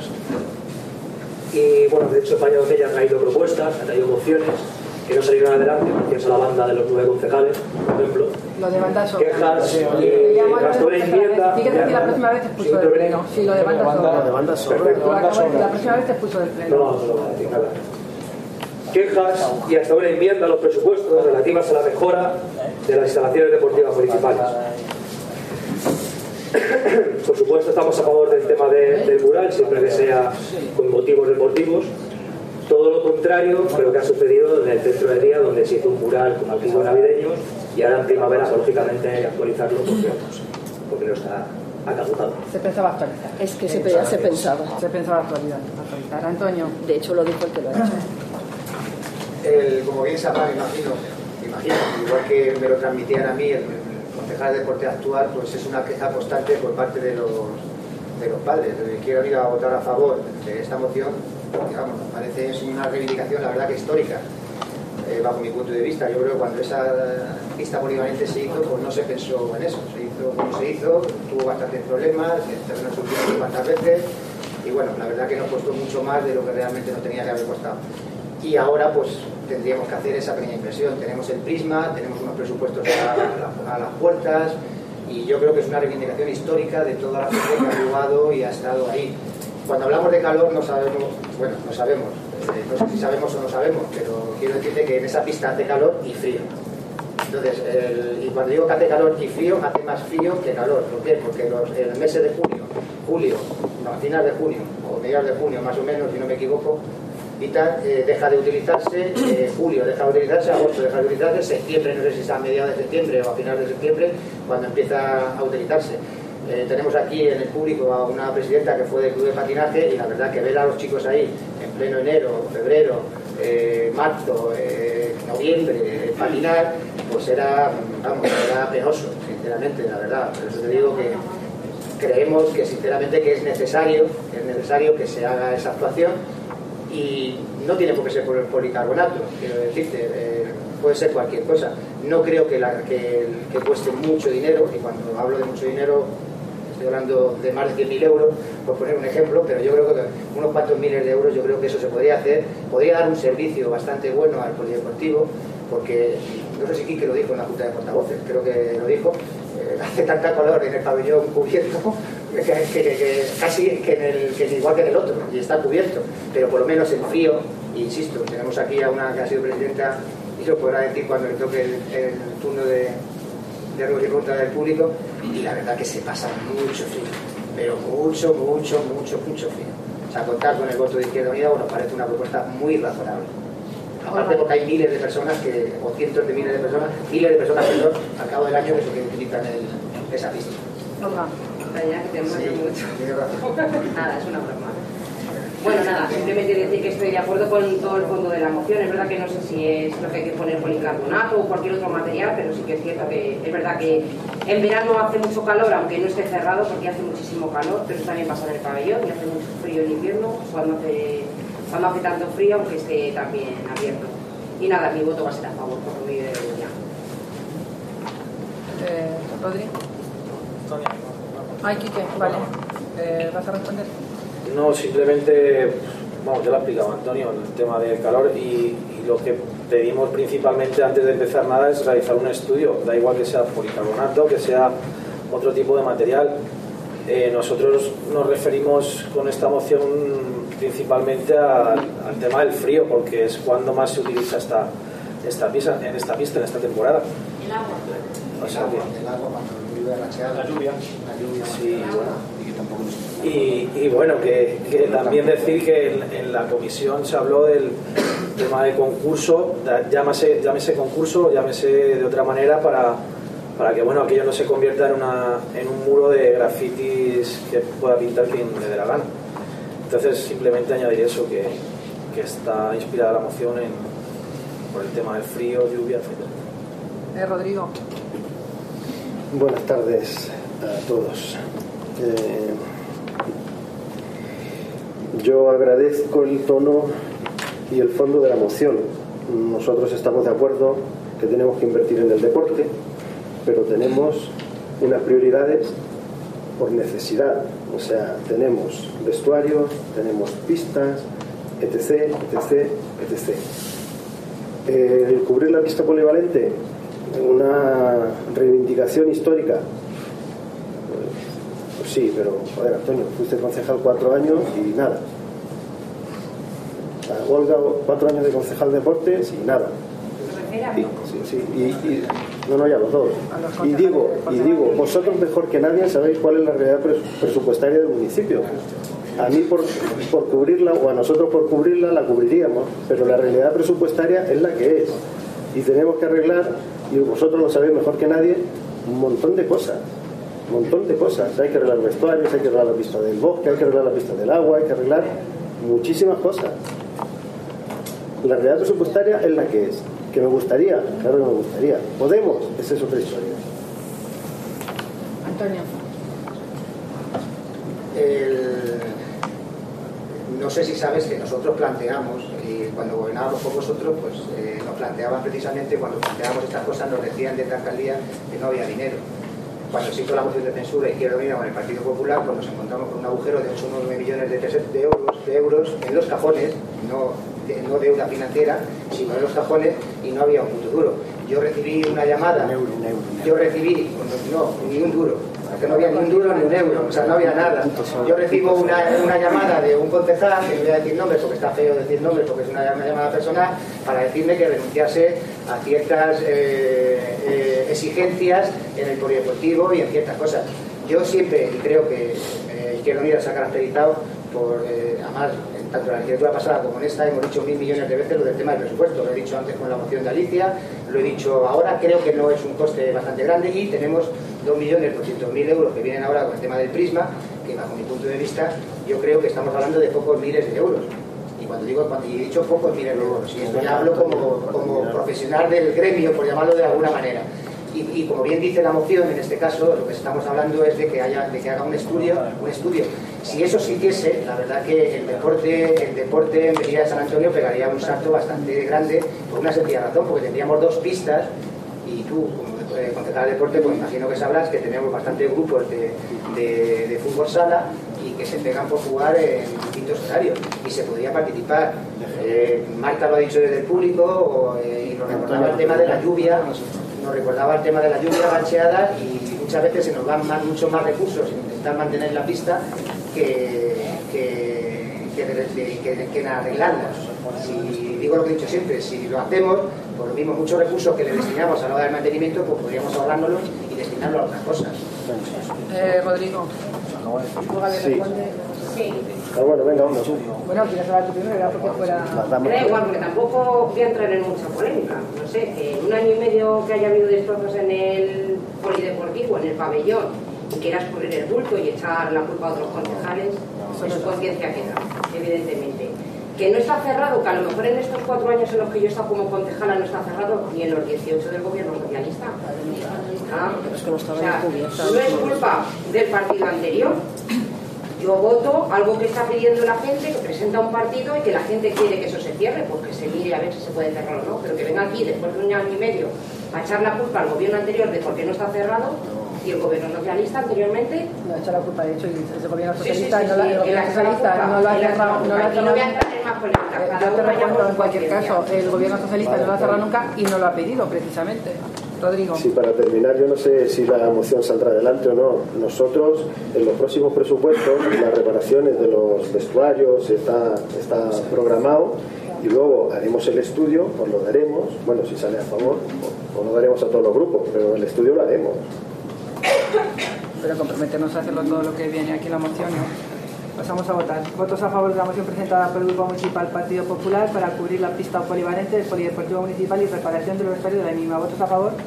Y bueno, de hecho España dos mil ya ha traído propuestas, ha traído mociones que no salieron adelante gracias a la banda de los nueve concejales, por ejemplo. Lo de banda sobra. Quejas y gasto de enmienda. Fíjate que la próxima vez te expuso del pleno. Sí, lo de banda sobra. Lo de banda sobra. La próxima vez te expuso del pleno. No, no, no, no voy a decir nada. Quejas y hasta una enmienda a los presupuestos relativas a la mejora de las instalaciones deportivas municipales. Por supuesto estamos a favor del tema de, del mural, siempre que sea con motivos deportivos. Todo lo contrario de lo que ha sucedido en el centro de día, donde se hizo un mural con motivos navideños y ahora en primavera, pues, lógicamente, hay que actualizarlo porque, porque no está caducado. Se pensaba actualizar. Es que se, ya se pensaba. Se pensaba actualizar. actualizar. Antonio. De hecho, lo dijo el que lo ha hecho. El, como bien sabrá, me imagino, me imagino, igual que me lo transmitían a mí el, el concejal de deporte actual, pues es una queja constante por parte de los, de los padres. Quiero ir a votar a favor de esta moción, porque vamos, me parece es una reivindicación, la verdad, que histórica, eh, bajo mi punto de vista. Yo creo que cuando esa pista polivalente se hizo, pues no se pensó en eso, se hizo como se hizo, tuvo bastantes problemas, el terreno surgió bastantes veces, y bueno, la verdad que nos costó mucho más de lo que realmente nos tenía que haber costado. Y ahora pues tendríamos que hacer esa pequeña inversión. Tenemos el prisma, tenemos unos presupuestos a, a, a las puertas, y yo creo que es una reivindicación histórica de toda la gente que ha jugado y ha estado ahí. Cuando hablamos de calor no sabemos, bueno, no sabemos, eh, no sé si sabemos o no sabemos, pero quiero decirte que en esa pista hace calor y frío. Entonces, el, y cuando digo que hace calor y frío, hace más frío que calor. ¿Por qué? Porque los, en el mes de junio, julio, no, a finales de junio, o mediados de junio más o menos, si no me equivoco, y tal, eh, deja de utilizarse, eh, julio deja de utilizarse, agosto deja de utilizarse, septiembre, no sé si está a mediados de septiembre o a finales de septiembre, cuando empieza a utilizarse. Eh, tenemos aquí en el público a una presidenta que fue del club de patinaje, y la verdad que ver a los chicos ahí en pleno enero, febrero, eh, marzo, eh, noviembre, eh, patinar, pues era, vamos, era penoso, sinceramente, la verdad. Por eso te digo que creemos que sinceramente que es necesario, que es necesario que se haga esa actuación. Y no tiene por qué ser por el policarbonato, quiero decirte, eh, puede ser cualquier cosa. No creo que, la, que, que cueste mucho dinero, y cuando hablo de mucho dinero estoy hablando de más de cien mil euros, por poner un ejemplo, pero yo creo que unos cuantos miles de euros, yo creo que eso se podría hacer, podría dar un servicio bastante bueno al polideportivo, porque no sé si Quique lo dijo en la Junta de Portavoces, creo que lo dijo, eh, hace tanta calor en el pabellón cubierto, Que, que, que casi que, en el, que igual que en el otro, y está cubierto, pero por lo menos el frío, insisto, tenemos aquí a una que ha sido presidenta y se lo podrá decir cuando le toque el, el turno de, de preguntas y preguntas del público, y la verdad que se pasa mucho frío, pero mucho, mucho, mucho, mucho frío. O sea, contar con el voto de Izquierda Unida, bueno, parece una propuesta muy razonable. Aparte porque hay miles de personas, que, o cientos de miles de personas, miles de personas, perdón, al cabo del año que, que utilizan el, esa pista. Ya que te muero mucho. Nada, es una broma. Bueno, nada, simplemente decir que estoy de acuerdo con todo el fondo de la moción. Es verdad que no sé si es lo que hay que poner policarbonato o cualquier otro material, pero sí que es cierto que es verdad que en verano hace mucho calor, aunque no esté cerrado, porque hace muchísimo calor, pero eso también pasa en el pabellón, y hace mucho frío en invierno, cuando hace, cuando hace tanto frío, aunque esté también abierto. Y nada, mi voto va a ser a favor, por lo medio de ya. Eh, Rodri. Ay, Quique, vale. Eh, ¿Vas a responder? No, simplemente, vamos, ya lo ha explicado Antonio, el tema del calor y, y lo que pedimos principalmente antes de empezar nada es realizar un estudio, da igual que sea policarbonato, que sea otro tipo de material. Eh, nosotros nos referimos con esta moción principalmente al, al tema del frío, porque es cuando más se utiliza esta, esta pista, en esta pista, en esta temporada. El agua. O sea, que, el agua cuando llueve la lluvia, la lluvia, sí, bueno. Y, y bueno, que, que también decir que en, en la comisión se habló del tema de concurso, llámese, llámese concurso, llámese de otra manera para, para que bueno, aquello no se convierta en, una, en un muro de grafitis que pueda pintar quien le dé la gana. Entonces simplemente añadir eso, que, que está inspirada la moción en, por el tema del frío, lluvia, etcétera. Eh, Rodrigo. Buenas tardes a todos. Eh, yo agradezco el tono y el fondo de la moción. Nosotros estamos de acuerdo que tenemos que invertir en el deporte, pero tenemos unas prioridades por necesidad. O sea, tenemos vestuarios, tenemos pistas, etc, etc, etcétera. El cubrir la pista polivalente, una reivindicación histórica. Pues sí, pero, joder, Antonio, fuiste concejal cuatro años y nada. Olga, cuatro años de concejal de deportes y nada. Y, sí, sí, y, y, no, no, ya los dos. Y digo, y digo, vosotros mejor que nadie sabéis cuál es la realidad presupuestaria del municipio. A mí por, por cubrirla, o a nosotros por cubrirla, la cubriríamos, pero la realidad presupuestaria es la que es. Y tenemos que arreglar, y vosotros lo sabéis mejor que nadie, un montón de cosas. Un montón de cosas. Hay que arreglar vestuarios, hay que arreglar la pista del bosque, hay que arreglar la pista del agua, hay que arreglar muchísimas cosas. La realidad presupuestaria es la que es. Que me gustaría, claro que me gustaría. Podemos, esa es otra historia. Antonio. El... No sé si sabes que nosotros planteamos, y cuando gobernábamos con vosotros, pues eh, nos planteaban precisamente, cuando planteábamos estas cosas, nos decían desde la alcaldía que no había dinero. Cuando se hizo la moción de censura Izquierda Unida con el Partido Popular, pues nos encontramos con un agujero de ocho o nueve millones de, de, euros, de euros en los cajones, no, de, no deuda financiera, sino en los cajones, y no había un puto duro. Yo recibí una llamada, un euro, un euro, un euro. yo recibí, no, ni un duro, porque no había ni un duro ni un euro, o sea, no había nada. Yo recibo una, una llamada de un concejal, que no voy a decir nombres porque está feo decir nombres, porque es una, una llamada personal, para decirme que renunciase a ciertas eh, eh, exigencias en el polideportivo y en ciertas cosas. Yo siempre, y creo que eh, Izquierda Unida se ha caracterizado por, eh, además, tanto en la legislatura pasada como en esta, hemos dicho mil millones de veces lo del tema del presupuesto. Lo he dicho antes con la moción de Alicia, lo he dicho ahora, creo que no es un coste bastante grande, y tenemos dos millones doscientos mil euros que vienen ahora con el tema del Prisma, que bajo mi punto de vista yo creo que estamos hablando de pocos miles de euros. Y cuando digo, cuando he dicho pocos miles de euros, y esto ya hablo como, como profesional del gremio, por llamarlo de alguna manera. Y, y como bien dice la moción, en este caso lo que estamos hablando es de que haya, de que haga un estudio, un estudio. Si eso se hiciese, la verdad que el deporte, el deporte en Medina de San Antonio pegaría un salto bastante grande, por una sencilla razón, porque tendríamos dos pistas, y tú, como eh, concejal de deporte, pues imagino que sabrás que tenemos bastantes grupos de, de, de fútbol sala y que se pegan por jugar en distintos horarios, y se podría participar. Eh, Marta lo ha dicho desde el público, o, eh, y nos recordaba el tema de la lluvia, nos recordaba el tema de la lluvia, rancheada, y muchas veces se nos van más, muchos más recursos en intentar mantener la pista que, que, que, que, que, que en arreglarla. Si digo lo que he dicho siempre, si lo hacemos, por lo mismo muchos recursos que le destinamos a la hora del mantenimiento, pues podríamos ahorrárnoslos y destinarlos a otras cosas. Eh, Rodrigo. Sí. Sí. Ah, bueno, venga, vamos. Bueno, quieres hablar tú primero, era porque fuera... Me da igual, porque tampoco voy a entrar en mucha polémica. No sé, que en un año y medio que haya habido destrozos en el polideportivo, en el pabellón, y quiera escurrir el bulto y echar la culpa a otros concejales, es su conciencia queda, evidentemente. Que no está cerrado, que a lo mejor en estos cuatro años en los que yo he estado como concejala no está cerrado, ni en los dieciocho del gobierno socialista. ¿Ah? O sea, no es culpa del partido anterior. Yo voto algo que está pidiendo la gente, que presenta un partido y que la gente quiere que eso se cierre, porque se mire a ver si se puede cerrar o no, pero que venga aquí después de un año y medio a echar la culpa al gobierno anterior de por qué no está cerrado, y el gobierno socialista anteriormente no ha hecho la culpa, de hecho el gobierno socialista sí, sí, sí, no, la, sí, el gobierno socialista no lo ha cerrado, no lo ha cerrado. No voy a entrar en más polémicas, eh, yo te recuerdo en cualquier caso, el gobierno socialista no lo ha cerrado nunca y no lo ha pedido precisamente. Rodrigo. Sí, para terminar, yo no sé si la moción saldrá adelante o no. Nosotros, en los próximos presupuestos, las reparaciones de los vestuarios está, está programado, y luego haremos el estudio, os lo daremos, bueno, si sale a favor, o lo daremos a todos los grupos, pero el estudio lo haremos. Pero comprometernos a hacerlo todo lo que viene aquí en la moción, ¿no? Pasamos a votar. Votos a favor de la moción presentada por el Grupo Municipal Partido Popular para cubrir la pista polivalente del Polideportivo Municipal y reparación del vestuario de la misma. ¿Votos a favor?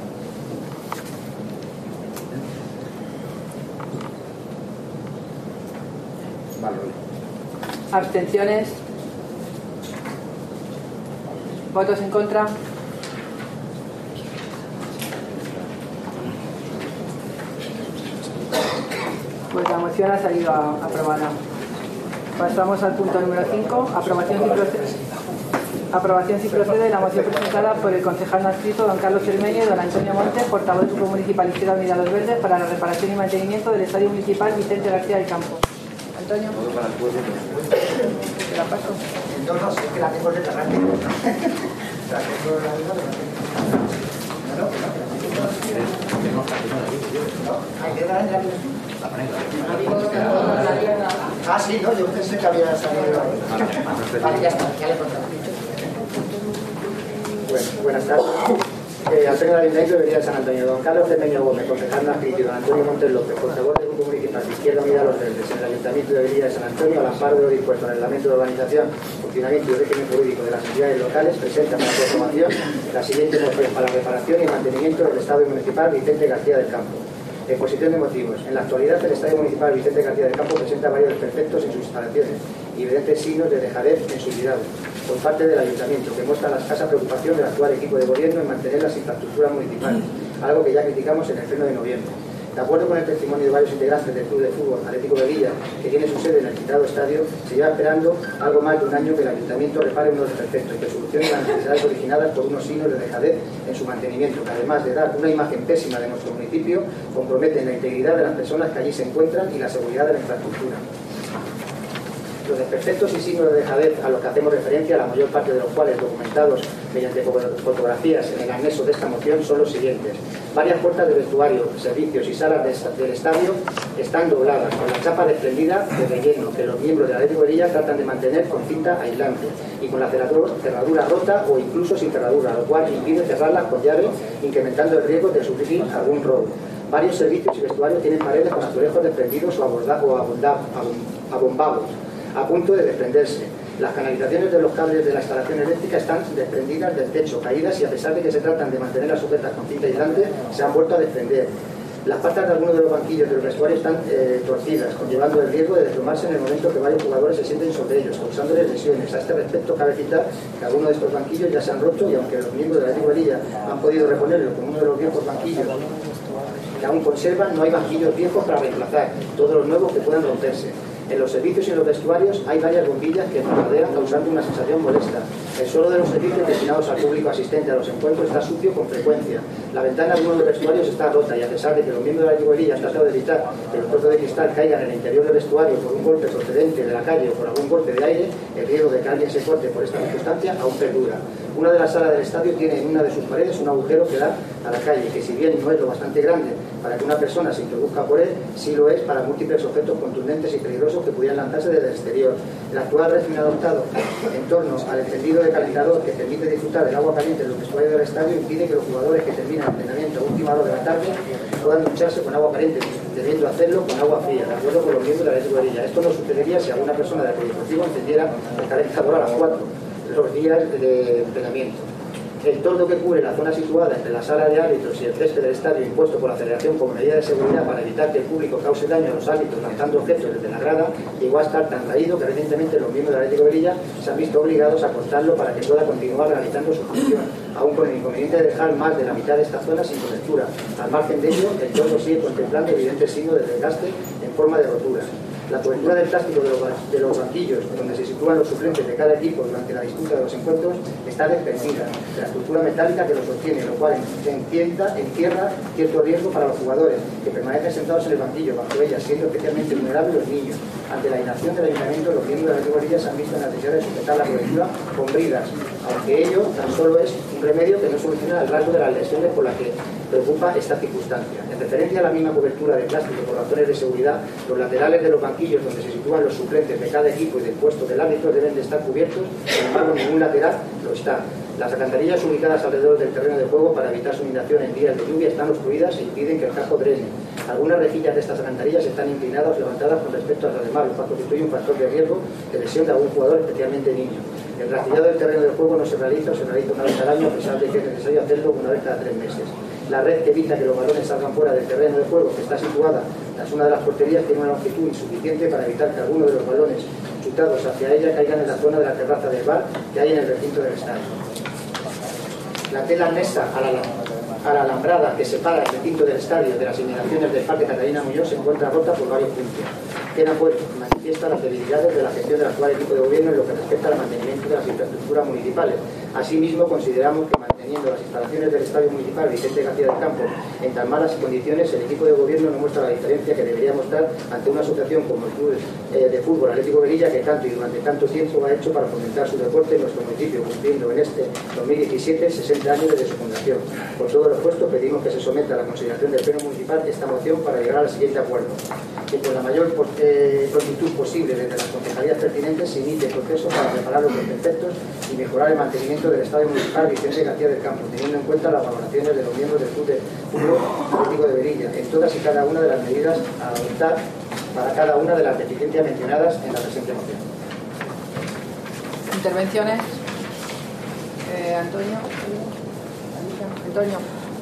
Vale. Abstenciones. ¿Votos en contra? Pues la moción ha salido a, aprobada. Pasamos al punto número cinco. Aprobación si procede, aprobación si procede de la moción presentada por el concejal no adscrito don Carlos Cermeño y don Antonio Montes, portavoz del Grupo Municipal Izquierda Unida Los Verdes, para la reparación y mantenimiento del Estadio Municipal Vicente García del Campo. Antonio. ¿Te la paso? No, no, es que la tengo de terreno. La tengo de la misma de no, no, ah, sí, no, yo pensé que había salido. Vale, ya está, ya le he contado. Bueno, buenas tardes. Eh, al pleno del Ayuntamiento de Villa de San Antonio, don Carlos Cermeño Gómez, concejal no adscrito, don Antonio Montes López, portavoz del Grupo Municipal de Izquierda Unida Los Verdes, en el Ayuntamiento de Villa de San Antonio, al amparo de lo dispuesto en el Reglamento de Organización, Funcionamiento y Régimen Jurídico de las entidades locales, presenta para su aprobación la siguiente moción para la reparación y mantenimiento del Estadio Municipal Vicente García del Campo. Exposición de motivos. En la actualidad, el Estadio Municipal Vicente García del Campo presenta varios desperfectos en sus instalaciones y evidentes signos de dejadez en su cuidado por parte del Ayuntamiento, que muestra la escasa preocupación del actual equipo de gobierno en mantener las infraestructuras municipales, algo que ya criticamos en el pleno de noviembre. De acuerdo con el testimonio de varios integrantes del Club de Fútbol Atlético de Villa, que tiene su sede en el citado estadio, se lleva esperando algo más de un año que el Ayuntamiento repare unos defectos y que solucione las necesidades originadas por unos signos de dejadez en su mantenimiento, que además de dar una imagen pésima de nuestro municipio, comprometen la integridad de las personas que allí se encuentran y la seguridad de la infraestructura. Los desperfectos y signos de dejadez a los que hacemos referencia, la mayor parte de los cuales documentados mediante fotografías en el anexo de esta moción, son los siguientes. Varias puertas de vestuario, servicios y salas de, del estadio están dobladas, con la chapa desprendida de relleno, que los miembros de la Atlético de Villa tratan de mantener con cinta aislante y con la cerradura, cerradura rota o incluso sin cerradura, lo cual impide cerrarlas con llave, incrementando el riesgo de sufrir algún robo. Varios servicios y vestuarios tienen paredes con azulejos desprendidos o, aborda, o abonda, abombados, a punto de desprenderse. Las canalizaciones de los cables de la instalación eléctrica están desprendidas del techo, caídas, y a pesar de que se tratan de mantenerlas sujetas con cinta aislante, se han vuelto a desprender. Las patas de algunos de los banquillos del vestuario están eh, torcidas, conllevando el riesgo de desplomarse en el momento que varios jugadores se sienten sobre ellos, causándoles lesiones. A este respecto, cabe citar que algunos de estos banquillos ya se han roto, y aunque los miembros de la Atlético de Villa han podido reponerlo con uno de los viejos banquillos que aún conservan, no hay banquillos viejos para reemplazar, todos los nuevos que puedan romperse. En los servicios y en los vestuarios hay varias bombillas que parpadean, causando una sensación molesta. El suelo de los servicios destinados al público asistente a los encuentros está sucio con frecuencia. La ventana de uno de los vestuarios está rota, y a pesar de que los miembros de la Atlético han tratado de evitar que los trozos de cristal caigan en el interior del vestuario por un golpe procedente de la calle o por algún golpe de aire, el riesgo de que alguien se corte por esta circunstancia aún perdura. Una de las salas del estadio tiene en una de sus paredes un agujero que da a la calle, que si bien no es lo bastante grande para que una persona se introduzca por él, sí lo es para múltiples objetos contundentes y peligrosos que pudieran lanzarse desde el exterior. El actual régimen adoptado en torno al encendido de calentador que permite disfrutar del agua caliente en los vestuarios del estadio impide que los jugadores que terminan el entrenamiento a última hora de la tarde puedan ducharse con agua caliente, debiendo hacerlo con agua fría, de acuerdo con los miembros de la Atlético de Villa. Esto no sucedería si alguna persona del polideportivo encendiera el calentador a las cuatro los días de entrenamiento. El toldo que cubre la zona situada entre la sala de árbitros y el césped del estadio, impuesto por la Federación como medida de seguridad para evitar que el público cause daño a los árbitros lanzando objetos desde la grada, llegó a estar tan raído que recientemente los miembros del Atlético de Velilla se han visto obligados a cortarlo para que pueda continuar realizando su función, aún con el inconveniente de dejar más de la mitad de esta zona sin cobertura. Al margen de ello, el toldo sigue contemplando evidentes signos de desgaste en forma de rotura. La cobertura del plástico de los, de los banquillos donde se sitúan los suplentes de cada equipo durante la disputa de los encuentros está desprendida de la estructura metálica que los sostiene, lo cual encierra, encierra cierto riesgo para los jugadores que permanecen sentados en el banquillo bajo ella, siendo especialmente vulnerables los niños. Ante la inacción del ayuntamiento, los miembros de la categoría se han visto en la necesidad de sujetar la cobertura con bridas, aunque ello tan solo es un remedio que no soluciona el rasgo de las lesiones por las que preocupa esta circunstancia. En referencia a la misma cobertura de plástico por razones de seguridad, los laterales de los banquillos donde se sitúan los suplentes de cada equipo y del puesto del árbitro deben de estar cubiertos, sin embargo ningún lateral lo está. Las alcantarillas ubicadas alrededor del terreno de juego para evitar su inundación en días de lluvia están obstruidas e impiden que el campo drene. Algunas rejillas de estas alcantarillas están inclinadas o levantadas con respecto a las demás, lo cual constituye un factor de riesgo de lesión de algún jugador, especialmente niño. El rastillado del terreno de juego no se realiza o se realiza una vez al año, a pesar de que es necesario hacerlo una vez cada tres meses. La red que evita que los balones salgan fuera del terreno de juego, que está situada tras una de las porterías, tiene una longitud insuficiente para evitar que alguno de los balones chutados hacia ella caigan en la zona de la terraza del bar que hay en el recinto del estadio. La tela anexa a la, a la alambrada que separa el recinto del estadio de las inmediaciones del Parque Catalina Muñoz se encuentra rota por varios puntos. Queda pues manifiesta las debilidades de la gestión del actual equipo de gobierno en lo que respecta al mantenimiento de las infraestructuras municipales. Asimismo, consideramos que manteniendo las instalaciones del Estadio Municipal Vicente García del Campo en tan malas condiciones, el equipo de gobierno no muestra la diferencia que debería mostrar ante una asociación como el Club eh, de Fútbol Atlético Velilla, que tanto y durante tanto tiempo ha hecho para fomentar su deporte en nuestro municipio, cumpliendo en este dos mil diecisiete sesenta años desde su fundación. Por todo lo expuesto, pedimos que se someta a la consideración del Pleno Municipal esta moción para llegar al siguiente acuerdo: que con la mayor eh, prontitud posible desde las concejalías pertinentes se inicie el proceso para reparar los defectos y mejorar el mantenimiento del Estadio Municipal Vicente García del Campo, teniendo en cuenta las valoraciones de los miembros del Club de Fútbol Atlético de Velilla en todas y cada una de las medidas a adoptar para cada una de las deficiencias mencionadas en la presente moción. Intervenciones. Eh, Antonio. Antonio.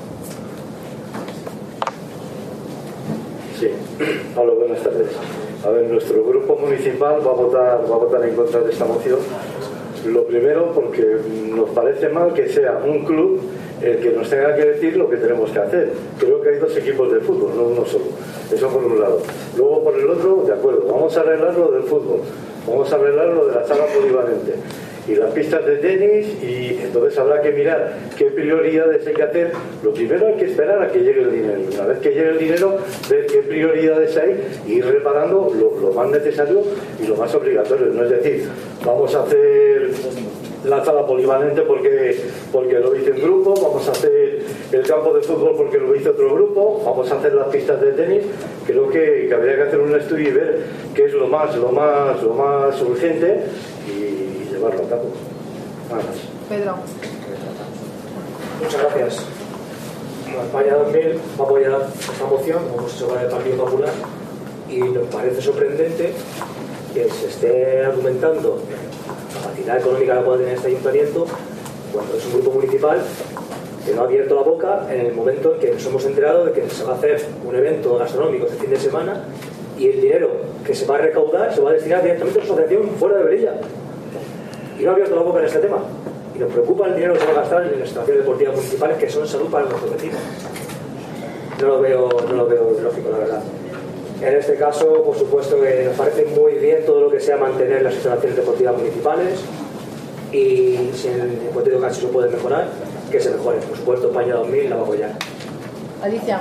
Sí, hola, buenas tardes. A ver, nuestro grupo municipal va a votar, va a votar en contra de esta moción. Lo primero, porque nos parece mal que sea un club el que nos tenga que decir lo que tenemos que hacer. Creo que hay dos equipos de fútbol, no uno solo. Eso por un lado. Luego, por el otro, de acuerdo, vamos a arreglar lo del fútbol, vamos a arreglar lo de la sala polivalente y las pistas de tenis, y entonces habrá que mirar qué prioridades hay que hacer. Lo primero hay que esperar a que llegue el dinero. Una vez que llegue el dinero, ver qué prioridades hay y ir reparando lo, lo más necesario y lo más obligatorio. No es decir, vamos a hacer la sala polivalente porque, porque lo hice un grupo, vamos a hacer el campo de fútbol porque lo hizo otro grupo, vamos a hacer las pistas de tenis. Creo que, que habría que hacer un estudio y ver qué es lo más, lo más, lo más urgente y llevarlo a cabo. Nada más. Pedro. Muchas gracias. Bueno, España dos mil va a apoyar esta moción, como hemos hecho con el Partido Popular, y nos parece sorprendente que se esté argumentando la capacidad económica que puede tener este ayuntamiento cuando es un grupo municipal que no ha abierto la boca en el momento en que nos hemos enterado de que se va a hacer un evento gastronómico este fin de semana y el dinero que se va a recaudar se va a destinar directamente a una asociación fuera de Velilla. Y no ha abierto la boca en este tema. Y nos preocupa el dinero que se va a gastar en las instalaciones deportivas municipales que son salud para nuestros vecinos. No lo veo, no lo veo lógico, la verdad. En este caso, por supuesto que nos parece muy bien todo lo que sea mantener las instalaciones deportivas municipales y si en el hipotético caso se puede mejorar, que se mejore. Por supuesto, España dos mil la va a apoyar. Alicia.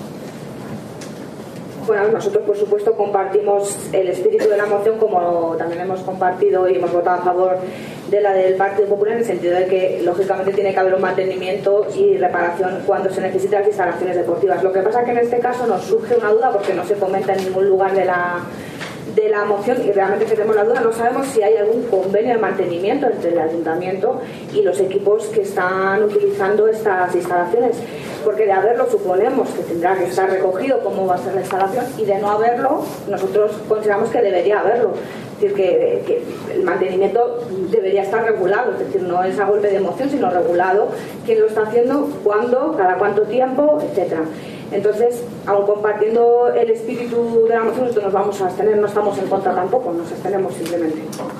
Bueno, nosotros por supuesto compartimos el espíritu de la moción, como también hemos compartido y hemos votado a favor de la del Partido Popular, en el sentido de que lógicamente tiene que haber un mantenimiento y reparación cuando se necesiten las instalaciones deportivas. Lo que pasa es que en este caso nos surge una duda porque no se comenta en ningún lugar de la de la moción y realmente tenemos la duda, no sabemos si hay algún convenio de mantenimiento entre el ayuntamiento y los equipos que están utilizando estas instalaciones, porque de haberlo suponemos que tendrá que estar recogido cómo va a ser la instalación y de no haberlo nosotros consideramos que debería haberlo. decir, que, que el mantenimiento debería estar regulado, es decir, no es a golpe de emoción, sino regulado quién lo está haciendo, cuándo, cada cuánto tiempo, etcétera. Entonces, aun compartiendo el espíritu de la moción, nosotros nos vamos a abstener, no estamos en contra tampoco, nos abstenemos simplemente.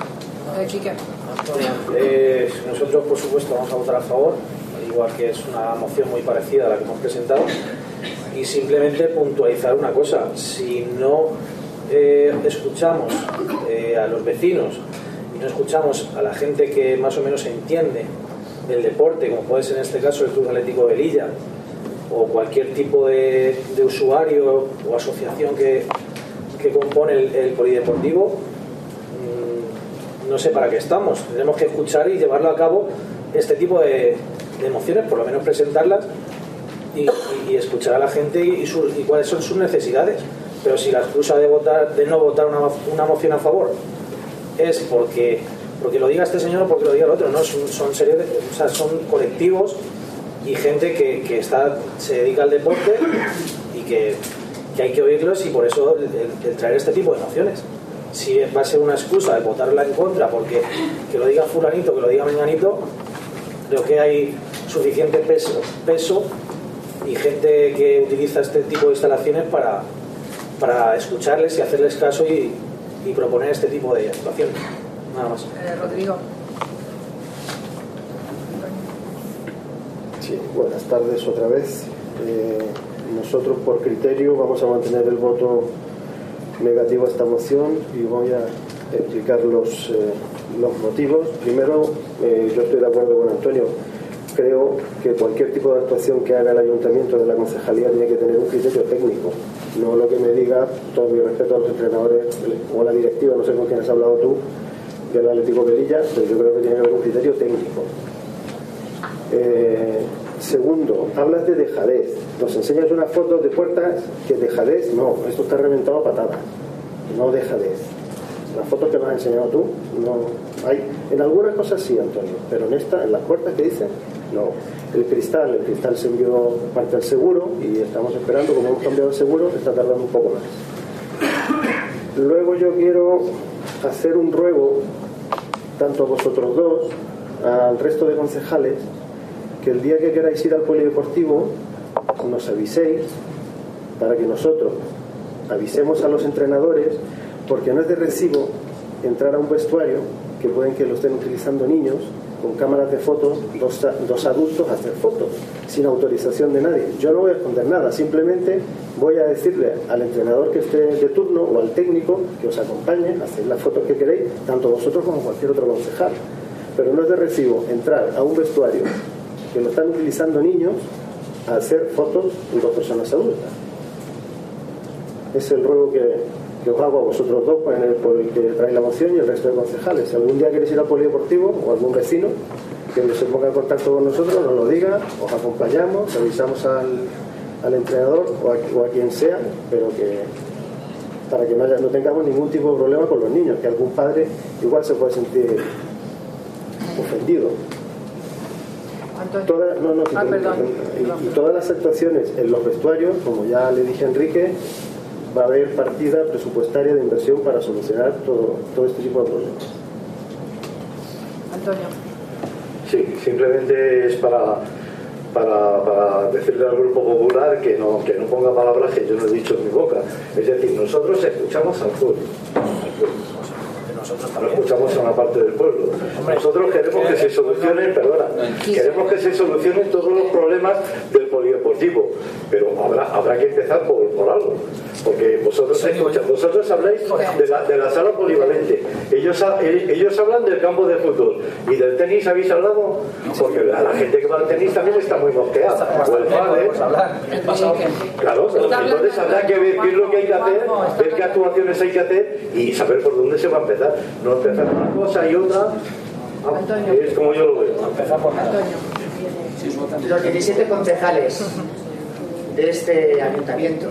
Eh, nosotros, por supuesto, vamos a votar a favor, igual que es una moción muy parecida a la que hemos presentado, y simplemente puntualizar una cosa: si no eh, escuchamos eh, a los vecinos y no escuchamos a la gente que más o menos entiende del deporte, como puede ser en este caso el Club Atlético Velilla o cualquier tipo de, de usuario o asociación que, que compone el, el polideportivo, no sé para qué estamos. Tenemos que escuchar y llevarlo a cabo este tipo de, de emociones, por lo menos presentarlas y, y, y escuchar a la gente y, y, su, y cuáles son sus necesidades. Pero si la excusa de votar, de no votar una, una moción a favor es porque porque lo diga este señor o porque lo diga el otro, no, son, son series de, o sea, son colectivos y gente que, que está, se dedica al deporte y que, que hay que oírlos, y por eso el, el, el traer este tipo de emociones. Si va a ser una excusa el votarla en contra porque que lo diga fulanito, que lo diga menganito, creo que hay suficiente peso, peso y gente que utiliza este tipo de instalaciones para, para escucharles y hacerles caso y, y proponer este tipo de actuaciones. Nada más. Eh, Rodrigo. Sí, buenas tardes otra vez. Eh, nosotros, por criterio, vamos a mantener el voto negativo a esta moción y voy a explicar los, eh, los motivos. Primero, eh, yo estoy de acuerdo con Antonio. Creo que cualquier tipo de actuación que haga el ayuntamiento de la concejalía tiene que tener un criterio técnico, no lo que me diga. Todo mi respeto a los entrenadores o a la directiva, no sé con quién has hablado tú, del Atlético Velilla, pero yo creo que tiene que haber un criterio técnico. Eh, segundo, hablas de dejadez, nos enseñas unas fotos de puertas que dejadez, no, esto está reventado a patadas, no dejadez. Las fotos que me has enseñado tú, no hay. En algunas cosas sí, Antonio, pero en esta, en las puertas que dicen, no. El cristal, el cristal se envió parte del seguro y estamos esperando, como hemos cambiado el seguro, está tardando un poco más. Luego yo quiero hacer un ruego, tanto a vosotros dos, al resto de concejales, que el día que queráis ir al polideportivo nos aviséis para que nosotros avisemos a los entrenadores, porque no es de recibo entrar a un vestuario que pueden que lo estén utilizando niños con cámaras de fotos, dos, dos adultos a hacer fotos sin autorización de nadie. Yo no voy a esconder nada, simplemente voy a decirle al entrenador que esté de turno o al técnico que os acompañe a hacer las fotos que queréis, tanto vosotros como cualquier otro concejal. Pero no es de recibo entrar a un vestuario que lo están utilizando niños a hacer fotos con dos personas adultas. Es el ruego que, que os hago a vosotros dos por el, por el que trae la moción y el resto de concejales. Si algún día queréis ir al polideportivo o algún vecino que se ponga en contacto con nosotros, nos lo diga, os acompañamos, avisamos al, al entrenador o a, o a quien sea, pero que para que no, haya, no tengamos ningún tipo de problema con los niños, que algún padre igual se puede sentir ofendido. Toda, no, no, ah, perdón. Y, y todas las actuaciones en los vestuarios, como ya le dije a Enrique, va a haber partida presupuestaria de inversión para solucionar todo, todo este tipo de problemas. Antonio. Sí, simplemente es para, para, para decirle al Grupo Popular que no, que no ponga palabras que yo no he dicho en mi boca. Es decir, nosotros escuchamos al pueblo. Nosotros también. Escuchamos a una parte del pueblo. Nosotros queremos que se solucionen, perdona, queremos que se solucionen todos los problemas del polideportivo, pero habrá, habrá que empezar por, por algo. Porque vosotros escuchan, vosotros habláis de la, de la sala polivalente, ellos, ellos hablan del campo de fútbol y del tenis. ¿Habéis hablado? Porque a la gente que va al tenis también está muy mosqueada, o el padre. Claro, entonces habrá que ver qué es lo que hay que hacer, ver qué actuaciones hay que hacer y saber por dónde se va a empezar. No empezar una cosa y otra. Es como yo lo veo. Empezar por nada. Los diecisiete concejales de este ayuntamiento,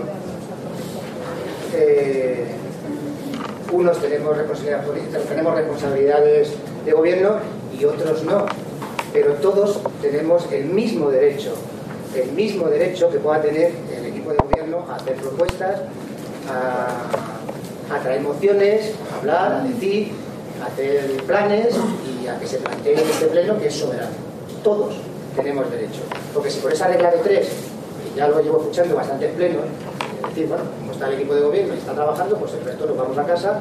eh, unos tenemos responsabilidades políticas, tenemos responsabilidades de gobierno y otros no, pero todos tenemos el mismo derecho, el mismo derecho que pueda tener el equipo de gobierno a hacer propuestas, a a traer mociones, a hablar, a decir, a hacer planes y a que se plantee en este pleno que es soberano. Todos tenemos derecho. Porque si por esa regla de tres, ya lo llevo escuchando bastantes plenos, es decir, bueno, como está el equipo de gobierno y está trabajando, pues el resto nos vamos a casa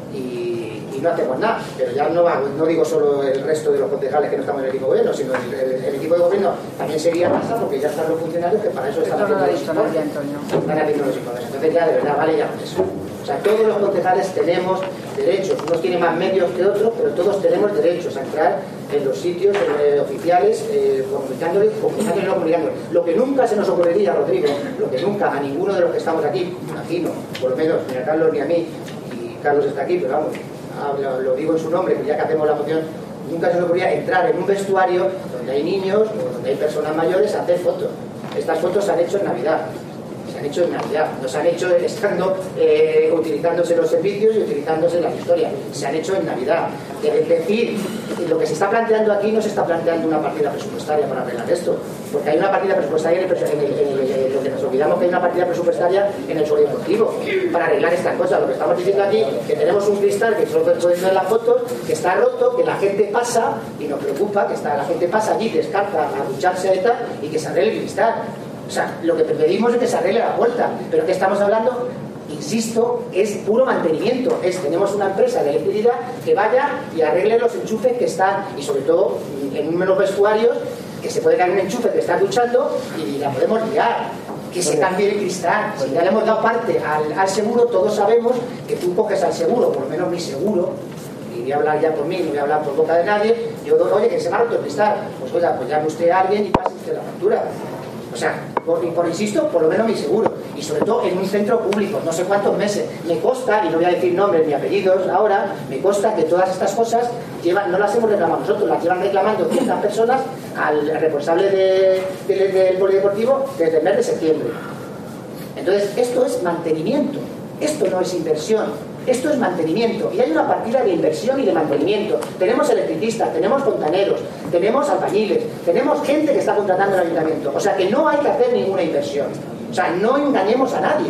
y, y no hacemos nada. Pero ya no, va, no digo solo el resto de los concejales que no estamos en el equipo de gobierno, sino el, el, el equipo de gobierno también sería casa porque ya están los funcionarios que para eso están Esto no haciendo lo ha los dicho informes. nadie, Antonio. Están haciendo los informes. Entonces ya de verdad vale ya con eso. O sea, todos los concejales tenemos derechos. Unos tienen más medios que otros, pero todos tenemos derechos a entrar en los sitios eh, oficiales eh, comunicándoles, comunicándoles, no comunicándoles. Lo que nunca se nos ocurriría, Rodrigo, lo que nunca a ninguno de los que estamos aquí, imagino, por lo menos ni a Carlos ni a mí, y Carlos está aquí, pero vamos, lo, lo digo en su nombre, que ya que hacemos la moción, nunca se nos ocurría entrar en un vestuario donde hay niños o donde hay personas mayores a hacer fotos. Estas fotos se han hecho en Navidad. Se han hecho en Navidad, no se han hecho estando eh, utilizándose los servicios y utilizándose la historia, se han hecho en Navidad. Es decir, lo que se está planteando aquí no se está planteando una partida presupuestaria para arreglar esto, porque hay una partida presupuestaria en, el, en, el, en, el, en lo que nos olvidamos que hay una partida presupuestaria en el polideportivo para arreglar estas cosas. Lo que estamos diciendo aquí que tenemos un cristal que solo pueden ver las fotos, que está roto, que la gente pasa y nos preocupa que está, la gente pasa allí, descarta a ducharse a ETA y que se arregle el cristal. O sea, lo que pedimos es que se arregle la puerta, pero que estamos hablando, insisto, es puro mantenimiento. Es, tenemos una empresa de electricidad que vaya y arregle los enchufes que están, y sobre todo en unos vestuarios, que se puede caer un enchufe que está duchando y la podemos liar. Que se cambie el cristal. Si ya le hemos dado parte al, al seguro, todos sabemos que tú coges al seguro, por lo menos mi seguro, y voy a hablar ya por mí, no voy a hablar por boca de nadie, yo digo, oye, que se me ha roto el cristal. Pues oiga, pues llame usted a alguien y pase usted la factura. O sea, por, por insisto, por lo menos mi seguro. Y sobre todo en un centro público, no sé cuántos meses. Me consta, y no voy a decir nombres ni apellidos ahora, me consta que todas estas cosas llevan, no las hemos reclamado nosotros, las llevan reclamando ciertas personas al responsable de, de, del polideportivo desde el mes de septiembre. Entonces, esto es mantenimiento. Esto no es inversión. Esto es mantenimiento. Y hay una partida de inversión y de mantenimiento. Tenemos electricistas, tenemos fontaneros, tenemos albañiles, tenemos gente que está contratando el ayuntamiento. O sea que no hay que hacer ninguna inversión. O sea, no engañemos a nadie.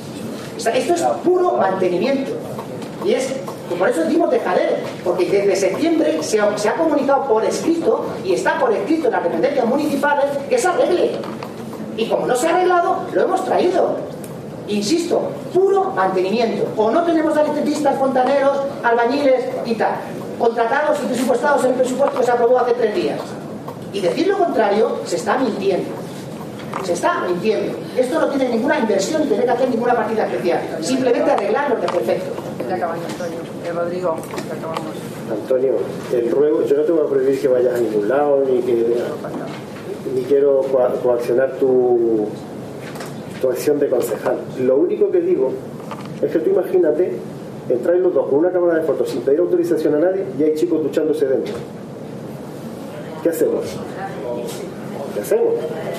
O sea, esto es puro mantenimiento. Y es, por eso decimos dejaré, porque desde septiembre se ha, se ha comunicado por escrito, y está por escrito en las dependencias municipales, que se arregle. Y como no se ha arreglado, lo hemos traído. Insisto, puro mantenimiento. O no tenemos electricistas, fontaneros, albañiles y tal, contratados y presupuestados en el presupuesto que se aprobó hace tres días. Y decir lo contrario, se está mintiendo. Se está mintiendo. Esto no tiene ninguna inversión ni tiene que hacer ninguna partida especial. Simplemente arreglar los defectos. Ya acabamos, Antonio. Eh, Rodrigo, ya acabamos. Antonio, el ruego, yo no te voy a prohibir que vayas a ningún lado, ni que ni quiero co- coaccionar tu tu acción de concejal. Lo único que digo es que tú imagínate entrar los dos con una cámara de fotos sin pedir autorización a nadie y hay chicos duchándose dentro. ¿Qué hacemos? ¿Qué hacemos?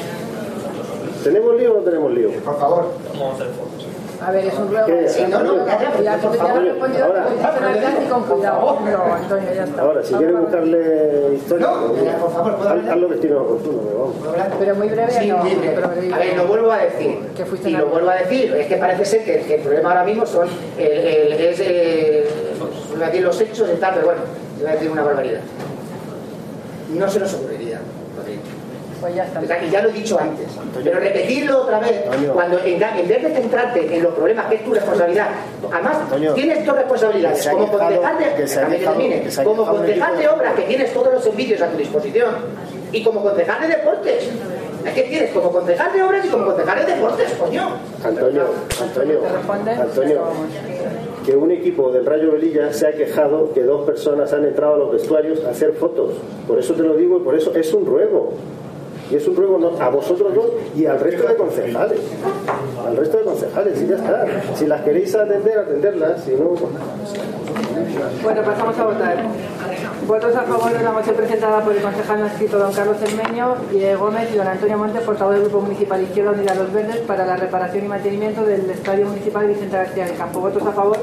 ¿Tenemos lío o no tenemos lío? Por favor. A ver, es un ruego. ¿Qué? Sí, no, no, Antonio, ya, ya, por ya favor, lo he respondido ahora. con profesionalidad y con cuidado. No, Antonio, ya está. Ahora, si quieres buscarle historia, No, por favor, ¿puedo hablar? haz lo que estime oportuno, pero vamos. ¿Puedo hablar? Pero muy breve, Sí, no. muy breve. Pero breve. A ver, lo vuelvo a decir. Que fuiste Y en lo la- vuelvo a decir. Es que parece ser que, que el problema ahora mismo son el, el, es, eh, pues, voy a decir los hechos y tal, pero bueno, te voy a decir una barbaridad. No se nos ocurriría, Rodrigo. Pues ya está. O sea, y ya lo he dicho antes, pero repetirlo otra vez, cuando en, en vez de centrarte en los problemas que es tu responsabilidad, además Antonio, tienes dos responsabilidades, que se ha como quejado- concejal de, que se ha déjame que quejado- termine, que se ha como quejado un concejal de equipo- obras que tienes todos los servicios a tu disposición, y como concejal de deportes. Es que tienes como concejal de obras y como concejal de deportes, coño. Antonio, Antonio, ¿Te responde? Antonio, Ya acabamos. que un equipo del Rayo Velilla se ha quejado que dos personas han entrado a los vestuarios a hacer fotos. Por eso te lo digo y por eso es un ruego. Y es un ruego no, a vosotros dos y al resto de concejales. Al resto de concejales, y ya está. Si las queréis atender, atenderlas. Si no, Bueno, pasamos a votar. Votos a favor de la moción presentada por el concejal no escrito don Carlos Cermeño, Diego Gómez y don Antonio Montes, portavoz del Grupo Municipal Izquierda Unida Los Verdes, para la reparación y mantenimiento del Estadio Municipal Vicente García del Campo. ¿Votos a favor?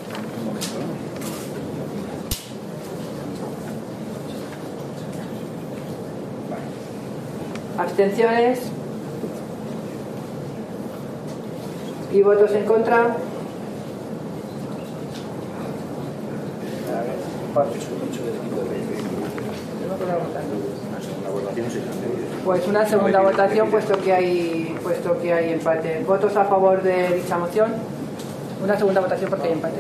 ¿Abstenciones? ¿Y votos en contra? comparto ese hecho del tipo de ley. Pues una segunda votación, puesto que hay puesto que hay empate. ¿Votos a favor de dicha moción? Una segunda votación porque hay empate.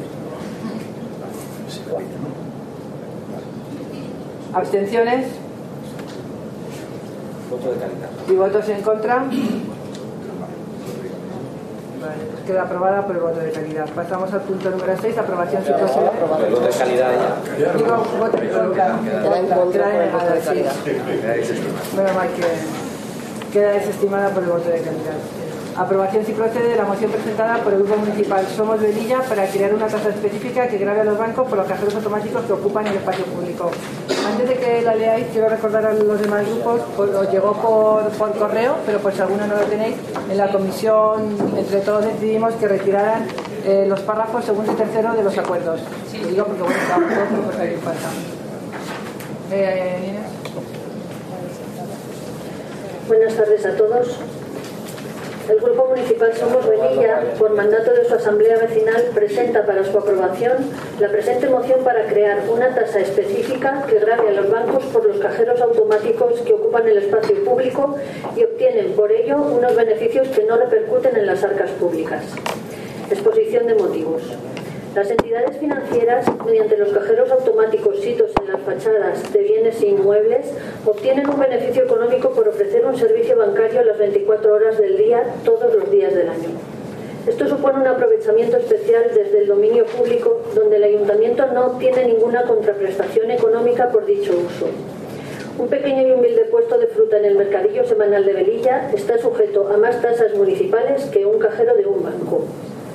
¿Abstenciones? Voto de calidad. ¿Y votos en contra? Vale, pues queda aprobada por el voto de calidad. Pasamos al punto número seis, aprobación si procede. El voto de calidad ya. Digo, voto en contra. Queda denegada, sí. Menos mal que queda desestimada por el voto de calidad. Aprobación si procede de la moción presentada por el Grupo Municipal Somos Velilla para crear una tasa específica que grave a los bancos por los cajeros automáticos que ocupan el espacio público. Antes de que la leáis, quiero recordar a los demás grupos, pues, os llegó por, por correo, pero por si alguno no lo tenéis, en la comisión entre todos decidimos que retiraran eh, los párrafos segundo y tercero de los acuerdos. Lo digo porque bueno, estamos todos, pero pues hay falta. Eh, Inés. Buenas tardes a todos. El Grupo Municipal Somos Velilla, por mandato de su Asamblea Vecinal, presenta para su aprobación la presente moción para crear una tasa específica que grave a los bancos por los cajeros automáticos que ocupan el espacio público y obtienen por ello unos beneficios que no repercuten en las arcas públicas. Exposición de motivos. Las entidades financieras, mediante los cajeros automáticos sitos en las fachadas de bienes e inmuebles, obtienen un beneficio económico por ofrecer un servicio bancario las veinticuatro horas del día, todos los días del año. Esto supone un aprovechamiento especial desde el dominio público, donde el ayuntamiento no obtiene ninguna contraprestación económica por dicho uso. Un pequeño y humilde puesto de fruta en el mercadillo semanal de Velilla está sujeto a más tasas municipales que un cajero de un banco.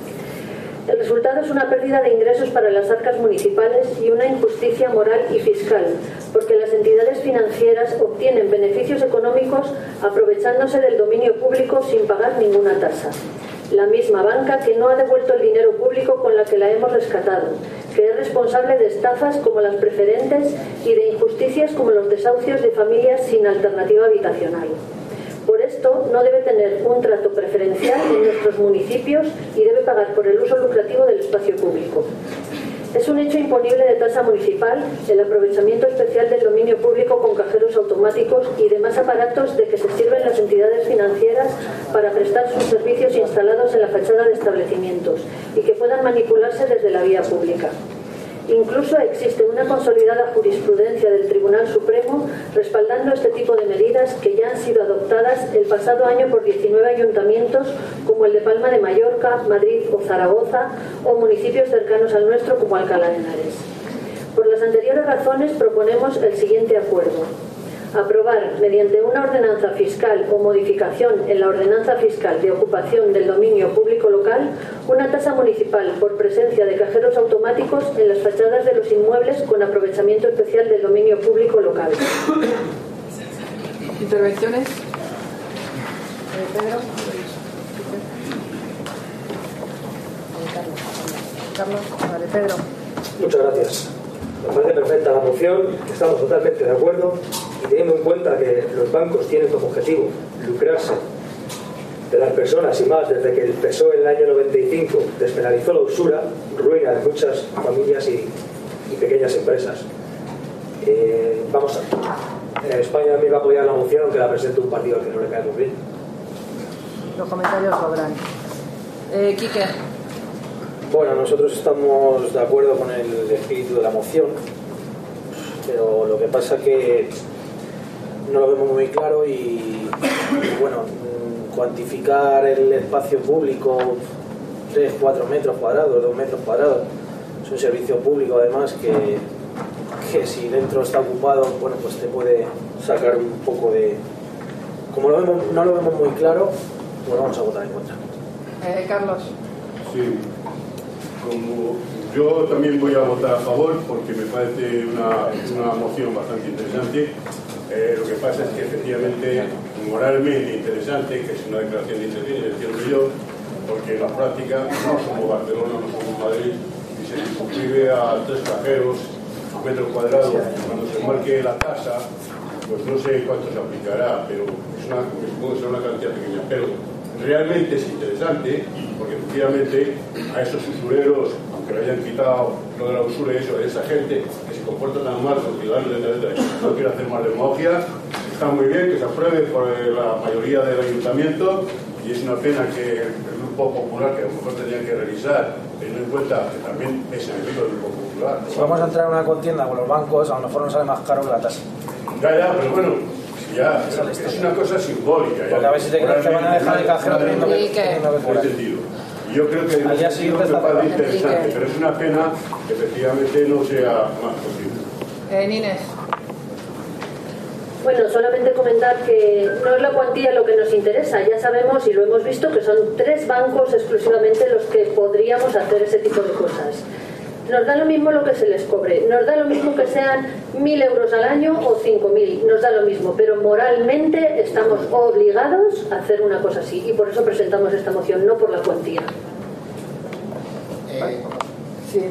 El resultado es una pérdida de ingresos para las arcas municipales y una injusticia moral y fiscal, porque las entidades financieras obtienen beneficios económicos aprovechándose del dominio público sin pagar ninguna tasa. La misma banca que no ha devuelto el dinero público con la que la hemos rescatado, que es responsable de estafas como las preferentes y de injusticias como los desahucios de familias sin alternativa habitacional. Por esto, no debe tener un trato preferencial en nuestros municipios y debe pagar por el uso lucrativo del espacio público. Es un hecho imponible de tasa municipal el aprovechamiento especial del dominio público con cajeros automáticos y demás aparatos de que se sirven las entidades financieras para prestar sus servicios instalados en la fachada de establecimientos y que puedan manipularse desde la vía pública. Incluso existe una consolidada jurisprudencia del Tribunal Supremo respaldando este tipo de medidas que ya han sido adoptadas el pasado año por diecinueve ayuntamientos como el de Palma de Mallorca, Madrid o Zaragoza o municipios cercanos al nuestro como Alcalá de Henares. Por las anteriores razones proponemos el siguiente acuerdo. Aprobar, mediante una ordenanza fiscal o modificación en la ordenanza fiscal de ocupación del dominio público local, una tasa municipal por presencia de cajeros automáticos en las fachadas de los inmuebles con aprovechamiento especial del dominio público local. ¿Intervenciones? Pedro. Carlos. Vale, Pedro. Muchas gracias. Me parece perfecta la moción, estamos totalmente de acuerdo y teniendo en cuenta que los bancos tienen como objetivo lucrarse de las personas y más desde que el P S O E en el año noventa y cinco despenalizó la usura, ruina de muchas familias y, y pequeñas empresas. Eh, vamos a... En España a mí va a apoyar la moción aunque la presente un partido al que no le cae muy bien. Los comentarios sobran. Eh, Quique. Bueno, nosotros estamos de acuerdo con el espíritu de la moción, pero lo que pasa que no lo vemos muy claro y, y bueno, cuantificar el espacio público tres, cuatro metros cuadrados, dos metros cuadrados, es un servicio público además que, que si dentro está ocupado, bueno, pues te puede sacar un poco de... Como lo vemos, no lo vemos muy claro, pues vamos a votar en contra. Eh, Carlos. Sí. Como yo también voy a votar a favor porque me parece una, una moción bastante interesante. Eh, lo que pasa es que efectivamente moralmente interesante, que es una declaración de intenciones, entiendo yo, porque en la práctica no somos Barcelona, no somos Madrid y se circunscribe a tres cajeros a metro cuadrado. Cuando se marque la tasa, pues no sé cuánto se aplicará, pero es una, puede ser una cantidad pequeña. Pero realmente es interesante porque efectivamente a esos usureros, aunque le hayan quitado lo de la usura y eso, a esa gente que se comporta tan mal con ciudadanos, etcétera. No quiero hacer más demagogia. Está muy bien que se apruebe por la mayoría del ayuntamiento y es una pena que el Grupo Popular, que a lo mejor tendría que revisar, teniendo en cuenta que también es enemigo del Grupo Popular. Si vamos a entrar en una contienda con los bancos, a lo mejor nos sale más caro que la tasa. Ya, ya, pero bueno, ya, es una cosa simbólica. Porque a ver si te crees que van a dejar el cajero teniendo que, teniendo que cobrar. Y yo creo que al día siguiente está es interesante, pero es una pena que efectivamente no sea más posible. Eh, Inés. Bueno, solamente comentar que no es la cuantía lo que nos interesa. Ya sabemos y lo hemos visto que son tres bancos exclusivamente los que podríamos hacer ese tipo de cosas. Nos da lo mismo lo que se les cobre, nos da lo mismo que sean mil euros al año o cinco mil, nos da lo mismo, pero moralmente estamos obligados a hacer una cosa así y por eso presentamos esta moción, no por la cuantía. Eh, sí.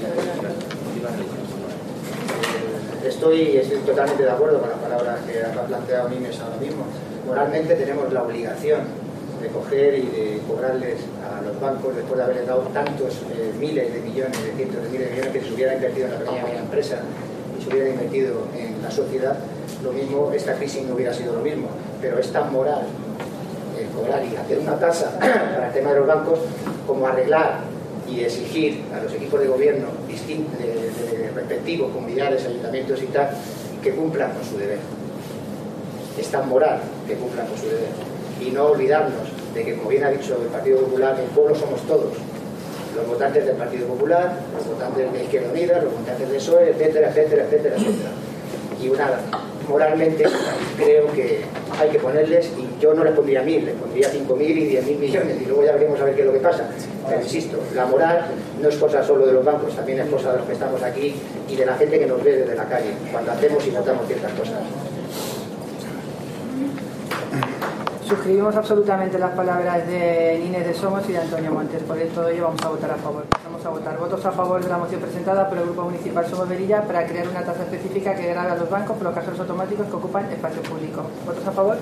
Estoy, estoy totalmente de acuerdo con las palabras que ha planteado Inés ahora mismo. Moralmente tenemos la obligación de coger y de cobrarles a los bancos después de haberles dado tantos eh, miles de millones, de cientos de miles de millones que se hubiera invertido en la pequeña y media empresa y se hubiera invertido en la sociedad, lo mismo, esta crisis no hubiera sido lo mismo. Pero es tan moral eh, cobrar y hacer una tasa para el tema de los bancos como arreglar y exigir a los equipos de gobierno distintos, de, de respectivos, comunidades, ayuntamientos y tal, que cumplan con su deber. Es tan moral que cumplan con su deber. Y no olvidarnos de que, como bien ha dicho el Partido Popular, el pueblo somos todos. Los votantes del Partido Popular, los votantes de Izquierda Unida, los votantes del P S O E, etcétera, etcétera, etcétera, etcétera. Y una, moralmente creo que hay que ponerles, y yo no les pondría mil, les pondría cinco mil y diez mil millones, y luego ya veremos a ver qué es lo que pasa. Pero insisto, la moral no es cosa solo de los bancos, también es cosa de los que estamos aquí y de la gente que nos ve desde la calle, cuando hacemos y votamos ciertas cosas. Suscribimos absolutamente las palabras de Inés de Somos y de Antonio Montes. Por todo ello vamos a votar a favor. Vamos a votar votos a favor de la moción presentada por el Grupo Municipal Somos Velilla para crear una tasa específica que grave a los bancos por los cajeros automáticos que ocupan espacio público. ¿Votos a favor?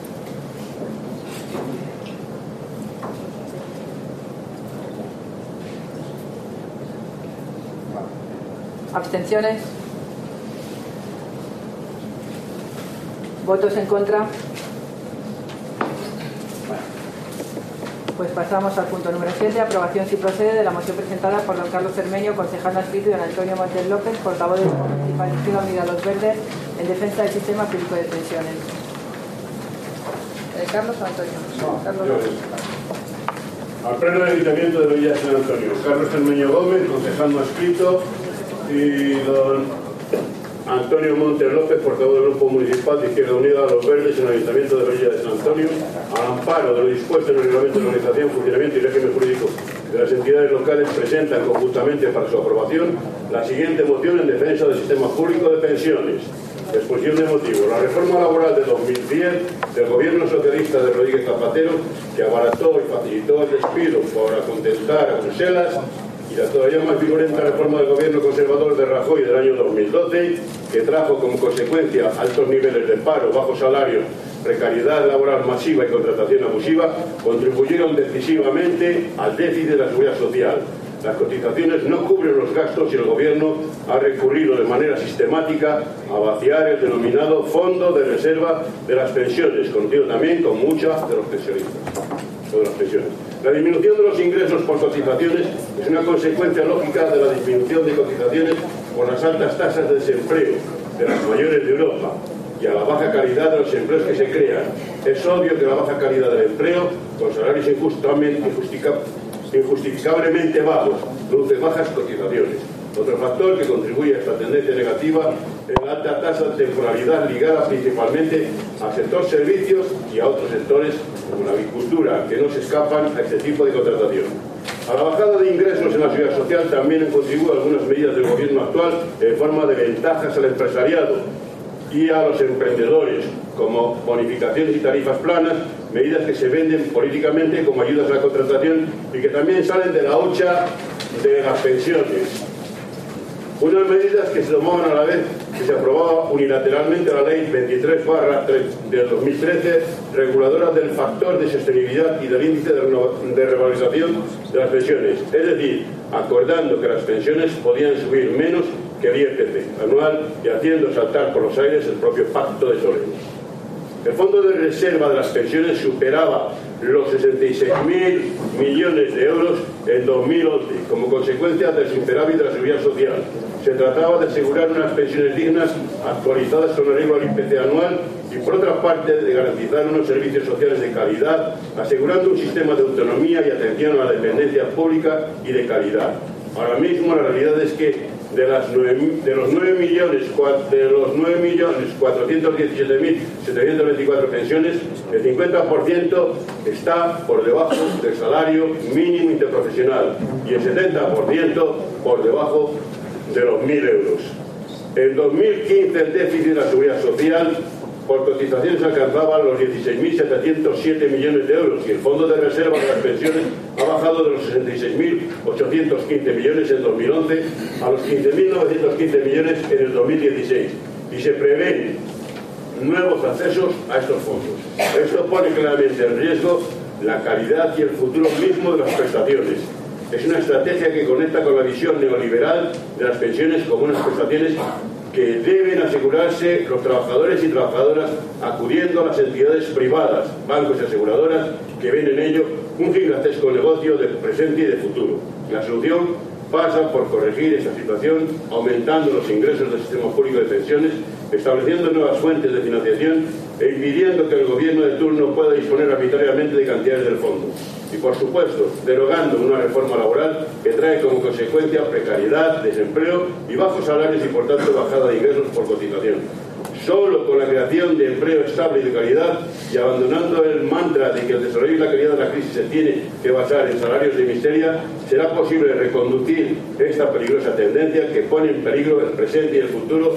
¿Abstenciones? ¿Votos en contra? Pues pasamos al punto número siete, aprobación si procede de la moción presentada por don Carlos Cermeño, concejal adscrito, y don Antonio Montes López, portavoz del Grupo Municipal Izquierda Unida Los Verdes, en defensa del sistema público de pensiones. Eh, ¿Carlos o Antonio? No, Carlos. Yo, al pleno del Ayuntamiento de Villa San Antonio, Carlos Cermeño Gómez, concejal no adscrito, y don Antonio Montes López, portavoz del Grupo Municipal de Izquierda Unida Los Verdes en el Ayuntamiento de Villa de San Antonio, al amparo de lo dispuesto en el Reglamento de Organización, Funcionamiento y Régimen Jurídico de las entidades locales, presentan conjuntamente para su aprobación la siguiente moción en defensa del sistema público de pensiones. Exposición de motivos. La reforma laboral de dos mil diez del gobierno socialista de Rodríguez Zapatero, que abarató y facilitó el despido para contentar a Bruselas, y la todavía más virulenta reforma del gobierno conservador de Rajoy del año dos mil doce, que trajo como consecuencia altos niveles de paro, bajos salarios, precariedad laboral masiva y contratación abusiva, contribuyeron decisivamente al déficit de la seguridad social. Las cotizaciones no cubren los gastos y el gobierno ha recurrido de manera sistemática a vaciar el denominado Fondo de Reserva de las Pensiones, conocido también como mucha de los pensionistas o de las pensiones. La disminución de los ingresos por cotizaciones es una consecuencia lógica de la disminución de cotizaciones por las altas tasas de desempleo, de las mayores de Europa, y a la baja calidad de los empleos que se crean. Es obvio que la baja calidad del empleo, con salarios injustamente, injustificablemente bajos, produce bajas cotizaciones. Otro factor que contribuye a esta tendencia negativa es la alta tasa de temporalidad ligada principalmente al sector servicios y a otros sectores como la agricultura, que no se escapan a este tipo de contratación. A la bajada de ingresos en la seguridad social también han contribuido algunas medidas del gobierno actual en forma de ventajas al empresariado y a los emprendedores, como bonificaciones y tarifas planas, medidas que se venden políticamente como ayudas a la contratación y que también salen de la hocha de las pensiones. Unas medidas que se tomaban a la vez que se aprobaba unilateralmente la ley veintitrés barra del dos mil trece, reguladora del factor de sostenibilidad y del índice de revalorización de las pensiones, es decir, acordando que las pensiones podían subir menos que el I R P C anual y haciendo saltar por los aires el propio Pacto de Toledo. El fondo de reserva de las pensiones superaba los sesenta y seis mil millones de euros en dos mil once, como consecuencia del superávit de la Seguridad Social. Se trataba de asegurar unas pensiones dignas actualizadas con arreglo al I P C anual y, por otra parte, de garantizar unos servicios sociales de calidad, asegurando un sistema de autonomía y atención a la dependencia pública y de calidad. Ahora mismo la realidad es que de, las nueve, de los nueve millones cuatrocientos diecisiete mil setecientos veinticuatro pensiones, el cincuenta por ciento está por debajo del salario mínimo interprofesional y el setenta por ciento por debajo de los mil euros. En dos mil quince el déficit de la Seguridad Social por cotizaciones alcanzaba los dieciséis mil setecientos siete millones de euros y el fondo de reserva de las pensiones ha bajado de los sesenta y seis mil ochocientos quince millones en dos mil once a los quince mil novecientos quince millones en el dos mil dieciséis y se prevén nuevos accesos a estos fondos. Esto pone claramente en riesgo la calidad y el futuro mismo de las prestaciones. Es una estrategia que conecta con la visión neoliberal de las pensiones como unas prestaciones que deben asegurarse los trabajadores y trabajadoras acudiendo a las entidades privadas, bancos y aseguradoras, que ven en ello un gigantesco negocio de presente y de futuro. La solución pasa por corregir esta situación, aumentando los ingresos del sistema público de pensiones, estableciendo nuevas fuentes de financiación e impidiendo que el gobierno de turno pueda disponer arbitrariamente de cantidades del fondo. Y, por supuesto, derogando una reforma laboral que trae como consecuencia precariedad, desempleo y bajos salarios y, por tanto, bajada de ingresos por cotización. Solo con la creación de empleo estable y de calidad y abandonando el mantra de que el desarrollo y la calidad de la crisis se tiene que basar en salarios de miseria, será posible reconducir esta peligrosa tendencia que pone en peligro el presente y el futuro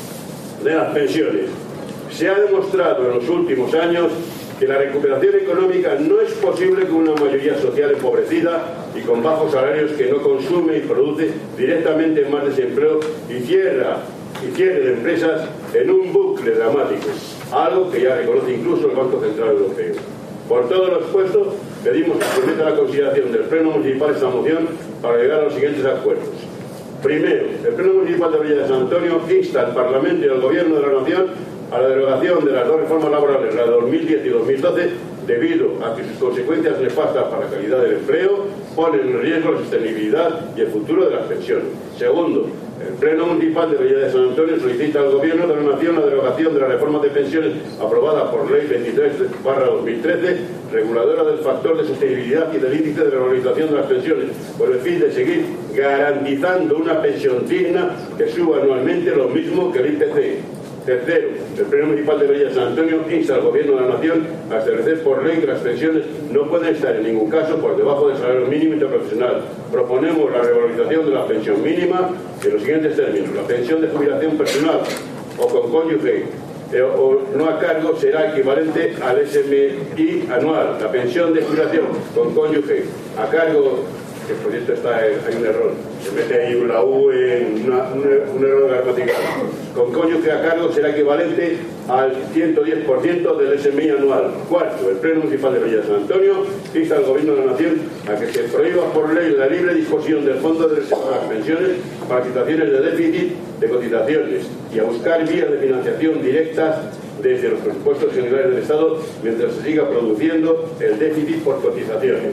de las pensiones. Se ha demostrado en los últimos años que la recuperación económica no es posible con una mayoría social empobrecida y con bajos salarios que no consume y produce directamente más desempleo y cierra y cierre de empresas en un bucle dramático, algo que ya reconoce incluso el Banco Central Europeo. Por todo lo expuesto, pedimos que se someta a la consideración del Pleno Municipal esta moción para llegar a los siguientes acuerdos. Primero, el Pleno Municipal de Villa de San Antonio insta al Parlamento y al Gobierno de la Nación a la derogación de las dos reformas laborales, la de dos mil diez y dos mil doce, debido a que sus consecuencias nefastas para la calidad del empleo ponen en riesgo la sostenibilidad y el futuro de las pensiones. Segundo, el Pleno Municipal de Villa de San Antonio solicita al Gobierno de la Nación la derogación de la reforma de pensiones aprobada por Ley veintitrés barra dos mil trece, reguladora del factor de sostenibilidad y del índice de revalorización de las pensiones, por el fin de seguir garantizando una pensión digna que suba anualmente lo mismo que el I P C. Tercero, el Pleno Municipal de Villa de San Antonio insta al Gobierno de la Nación a establecer por ley que las pensiones no pueden estar en ningún caso por debajo del salario mínimo interprofesional. Proponemos la revalorización de la pensión mínima en los siguientes términos: la pensión de jubilación personal o con cónyuge eh, o no a cargo será equivalente al S M I anual. La pensión de jubilación con cónyuge a cargo, que por cierto está, hay un error, se mete ahí una U en una, un, un error gramatical. Con cónyuge a cargo será equivalente al ciento diez por ciento del S M I anual. Cuarto, el Pleno Municipal de Villa de San Antonio insta al Gobierno de la Nación a que se prohíba por ley la libre disposición del Fondo de Reserva de las Pensiones para situaciones de déficit de cotizaciones y a buscar vías de financiación directas desde los presupuestos generales del Estado mientras se siga produciendo el déficit por cotizaciones.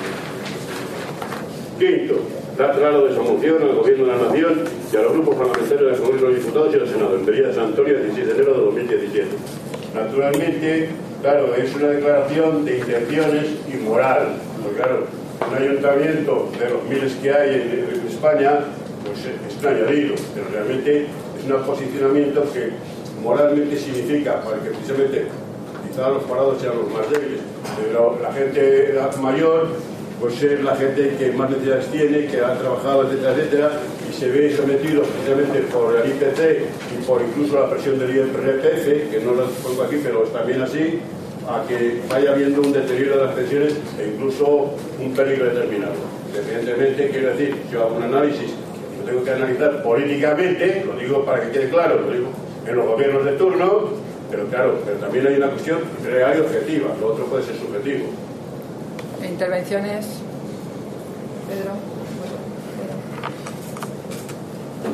Quinto, dar claro de su moción al Gobierno de la Nación y a los grupos parlamentarios del Congreso de los Diputados y del Senado en Villa de San Antonio el dieciséis de enero de dos mil diecisiete. Naturalmente, claro, es una declaración de intenciones inmoral, porque claro, un ayuntamiento de los miles que hay en, en España, pues es un añadido, pero realmente es un posicionamiento que moralmente significa para que precisamente quizás los parados sean los más débiles, pero la gente mayor pues es la gente que más necesidades tiene, que ha trabajado, etcétera, etcétera, y se ve sometido precisamente por el I P C y por incluso la presión del I R P F, que no lo pongo aquí, pero es también así, a que vaya habiendo un deterioro de las pensiones e incluso un peligro determinado. Evidentemente, quiero decir, yo hago un análisis, lo tengo que analizar políticamente, lo digo para que quede claro, lo digo en los gobiernos de turno, pero claro, pero también hay una cuestión real y objetiva, lo otro puede ser subjetivo. Intervenciones. Pedro.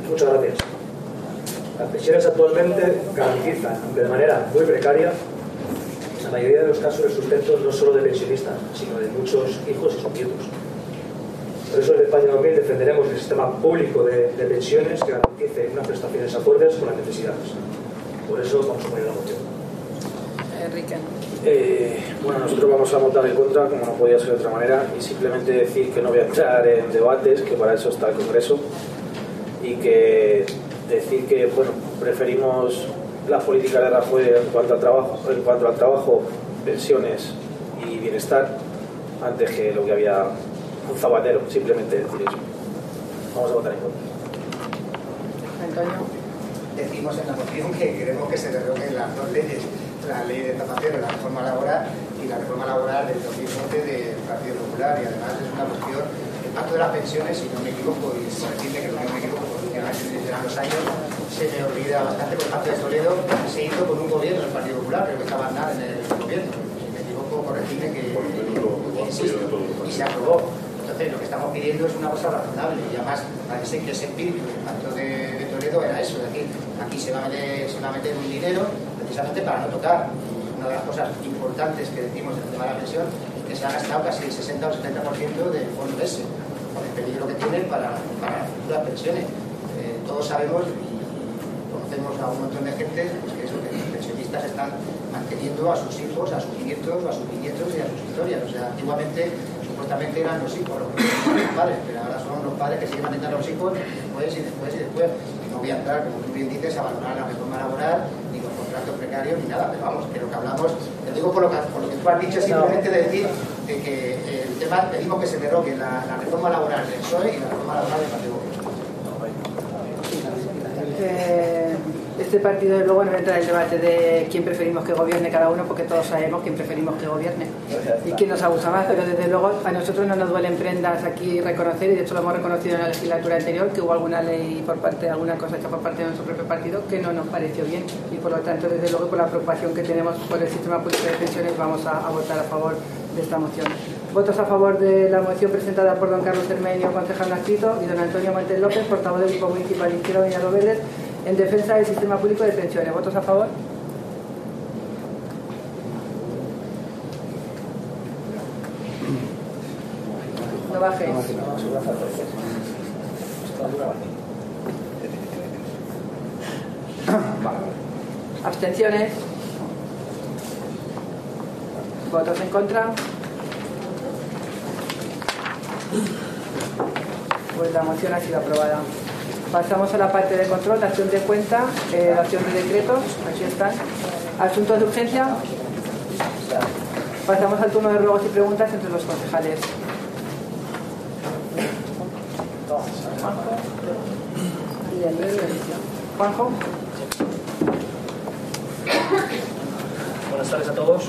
Muchas gracias. Las pensiones actualmente garantizan, aunque de manera muy precaria, la mayoría de los casos el sustento no solo de pensionistas, sino de muchos hijos y sus nietos. Por eso en España dos mil defenderemos el sistema público de, de pensiones que garantice unas prestaciones acordes con las necesidades. Por eso vamos a poner la moción. Enrique. Eh, bueno, nosotros vamos a votar en contra, como no podía ser de otra manera, y simplemente decir que no voy a entrar en debates, que para eso está el Congreso, y que decir que bueno, preferimos la política de Rajoy en cuanto al trabajo, en cuanto al trabajo, pensiones y bienestar, antes que lo que había un Zapatero, simplemente decir eso. Vamos a votar en contra. Antonio. Decimos en la moción que queremos que se deroguen las dos leyes, la ley de Zapatero, la reforma laboral y la reforma laboral del dos mil once del Partido Popular, y además es una cuestión, el pacto de las pensiones, si no me equivoco, y se entiende que no me equivoco, porque serán los años, se me olvida bastante, porque el pacto de Toledo se hizo con un gobierno del Partido Popular, creo que estaba nada en el gobierno, si me equivoco, corregidme que, insisto, y se aprobó. Entonces, lo que estamos pidiendo es una cosa razonable, y además parece que ese espíritu del pacto de, de Toledo era eso, de aquí, aquí se va a meter, se va a meter un dinero precisamente para no tocar. Una de las cosas importantes que decimos en el tema de la pensión es que se ha gastado casi el sesenta o setenta por ciento del fondo ese, por el peligro que tiene para, para las futuras pensiones. Eh, todos sabemos y conocemos a un montón de gente pues, que, eso, que los pensionistas están manteniendo a sus hijos, a sus nietos, a sus bisnietos y a sus historias. O sea, antiguamente supuestamente eran los hijos los, los padres, pero ahora son los padres que siguen manteniendo a los hijos después y después y después. Y no voy a entrar, como tú bien dices, a valorar la reforma laboral ni los contratos precarios ni nada, pero vamos, que lo que hablamos, te digo por lo que, por lo que tú has dicho, simplemente de decir de que el tema, pedimos que se derogue la, la reforma laboral del P S O E y la reforma laboral del Partido Popular. Eh, este partido de luego no entra en el debate de quién preferimos que gobierne cada uno, porque todos sabemos quién preferimos que gobierne y quién nos abusa más, pero desde luego a nosotros no nos duelen prendas aquí reconocer, y de hecho lo hemos reconocido en la legislatura anterior, que hubo alguna ley por parte, alguna cosa hecha por parte de nuestro propio partido que no nos pareció bien, y por lo tanto desde luego por la preocupación que tenemos por el sistema público de pensiones vamos a, a votar a favor de esta moción. Votos a favor de la moción presentada por don Carlos Hermenio, concejal no adscrito, y don Antonio Montes López, portavoz del Grupo Municipal Izquierda Unida Los Verdes, en defensa del sistema público de pensiones. ¿Votos a favor? No bajéis. ¿Abstenciones? ¿Votos en contra? Pues la moción ha sido aprobada. Pasamos a la parte de control, dación de cuenta, eh, dación de decretos, aquí están. Asuntos de urgencia. Pasamos al turno de ruegos y preguntas entre los concejales. Juanjo. Buenas tardes a todos.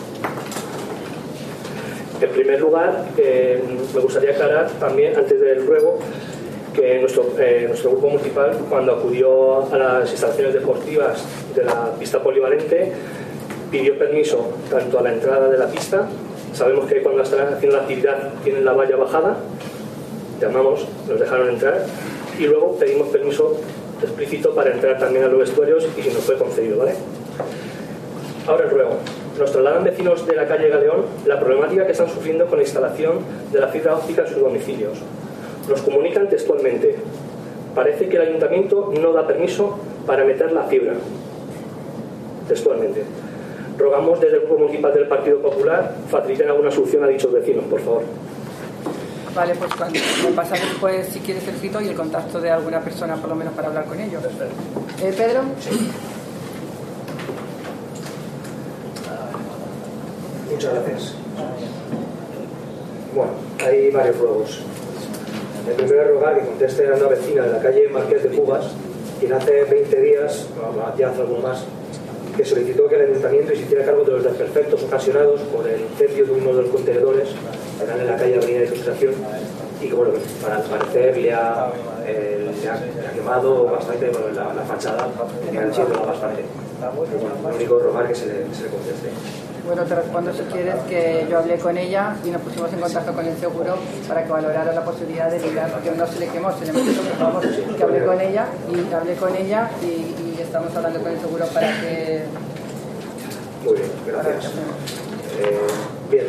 En primer lugar, eh, me gustaría aclarar también, antes del ruego, que nuestro, eh, nuestro grupo municipal, cuando acudió a las instalaciones deportivas de la pista polivalente, pidió permiso tanto a la entrada de la pista. Sabemos que cuando están haciendo la actividad tienen la valla bajada, llamamos, nos dejaron entrar, y luego pedimos permiso explícito para entrar también a los vestuarios, y nos fue concedido, ¿vale? Ahora el ruego. Nos trasladan vecinos de la calle Galeón la problemática que están sufriendo con la instalación de la fibra óptica en sus domicilios. Nos comunican textualmente: parece que el ayuntamiento no da permiso para meter la fibra. Textualmente. Rogamos desde el Grupo Municipal del Partido Popular faciliten alguna solución a dichos vecinos, por favor. Vale, pues cuando me pasa después, si quieres, el escrito y el contacto de alguna persona, por lo menos para hablar con ellos. Eh, ¿Pedro? Sí. Muchas gracias. Bueno, hay varios ruegos. El primero es rogar que conteste a una vecina de la calle Marqués de Cubas, quien hace veinte días, ya hace algo más, que solicitó que el ayuntamiento se hiciera cargo de los desperfectos ocasionados por el incendio de uno de los contenedores que están en la calle Avenida de Ilustración, y que, bueno, para al parecer le ha, eh, le ha, le ha quemado bastante, bueno, la, la fachada, que han sido bastante. Bueno, lo único es rogar que se le, se le conteste. Bueno, te respondo si quieres que yo hablé con ella y nos pusimos en contacto con el seguro para que valorara la posibilidad de ligar, porque no se le quemó, se le metió, pero vamos, que hablé con ella y hablé con ella y, y estamos hablando con el seguro para que... Muy bien, gracias. Eh, bien.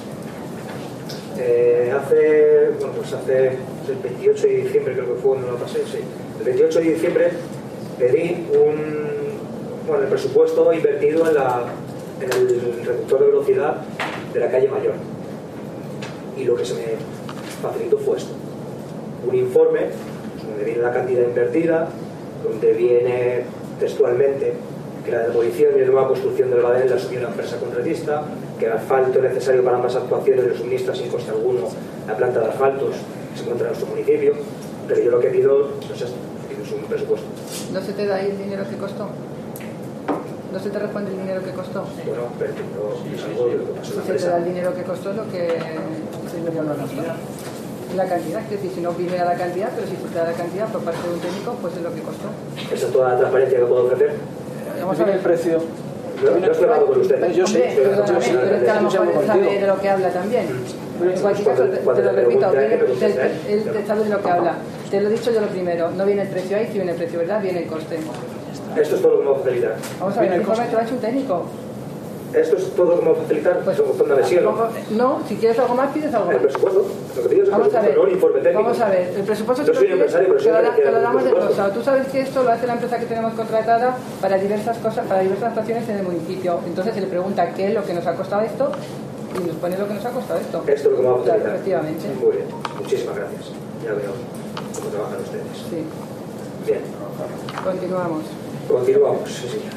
Eh, hace, bueno, pues hace el veintiocho de diciembre, creo que fue cuando lo pasé, sí. El veintiocho de diciembre pedí un, bueno, el presupuesto invertido en, la, en el reductor de velocidad de la calle Mayor. Y lo que se me facilitó fue esto. Un informe donde viene la cantidad invertida, donde viene textualmente que la demolición y la nueva construcción del Badén la asumió una empresa contratista, que el asfalto necesario para ambas actuaciones lo suministra sin coste alguno la planta de asfaltos que se encuentra en nuestro municipio, pero yo lo que pido pues es, es un presupuesto. ¿No se te da ahí el dinero que costó? ¿No se te responde el dinero que costó? Bueno, pero no es algo de lo que pasó en la Si se te empresa. da el dinero que costó, lo que se me dio no costó. La cantidad, es decir, si no viniera la cantidad, pero si se te da la cantidad por parte de un técnico, pues es lo que costó. ¿Esa es toda la transparencia que puedo ofrecer? Vamos a ver el precio. No, no estoy hablando con usted. Yo sí, Hombre, perdóname, pero es que a lo mejor él sabe de lo que habla también. Pero en cualquier caso, te, te lo repito, viene, te, él te sabe de lo que habla. Te lo he dicho yo lo primero, no viene el precio ahí, si viene el precio, ¿verdad? Viene el coste. Esto es todo lo que me va a facilitar. Vamos a ver, el informe te lo ha hecho un técnico. Esto es todo lo que me va a facilitar. Pues respóndame sí o no. No, si quieres algo más, pides algo más. El presupuesto. Lo que pido es el Vamos a ver, presupuesto, no un informe técnico. vamos a ver, el presupuesto Yo soy un empresario, pero soy te lo, el da- que te lo hace el damos presupuesto. desglosado. Tú sabes que esto lo hace la empresa que tenemos contratada para diversas cosas, para diversas actuaciones en el municipio. Entonces se le pregunta qué es lo que nos ha costado esto y nos pone lo que nos ha costado esto. Esto es lo que me va a facilitar. Claro, efectivamente. Muy bien, muchísimas gracias. Ya veo cómo trabajan ustedes. Sí. Bien, Continuamos. continuamos. Sí, señor.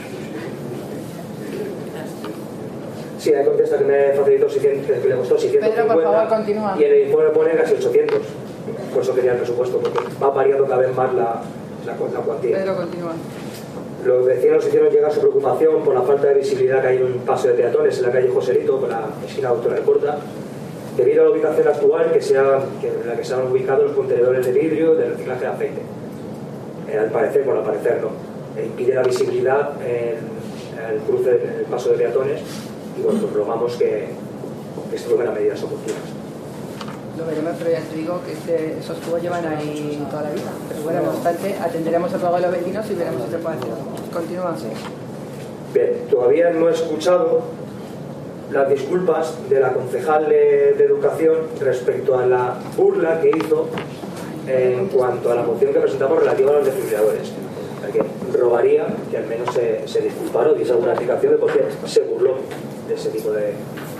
Sí, hay contesta que me facilitó seiscientos, que le costó seiscientos cincuenta. Pedro, por favor, continúa. Y en el informe pone casi ochocientos. Por eso quería el presupuesto, porque va variando cada vez más la, la, la cuantía. Pedro, continúa. Los vecinos hicieron llegar su preocupación por la falta de visibilidad que hay en un paso de peatones en la calle Joselito, con la esquina Doctora de Porta, debido a la ubicación actual que sea, que, en la que se han ubicado los contenedores de vidrio de reciclaje de aceite. Eh, al parecer, bueno, al parecer no, eh, impide la visibilidad en, en el cruce, en el paso de peatones, y bueno, pues rogamos que, que se tomen las medidas oportunas. Lo veremos, pero ya te digo que este- esos tubos llevan ahí toda la vida. Pero bueno, no obstante, atenderemos el ruego de los vecinos y veremos si se puede hacer. Continúa. Bien, todavía no he escuchado las disculpas de la concejal de, de Educación respecto a la burla que hizo en cuanto a la moción que presentamos relativa a los desfibriladores. O sea que rogaría que al menos se, se disculpara o diese alguna explicación de por qué se burló de ese tipo de...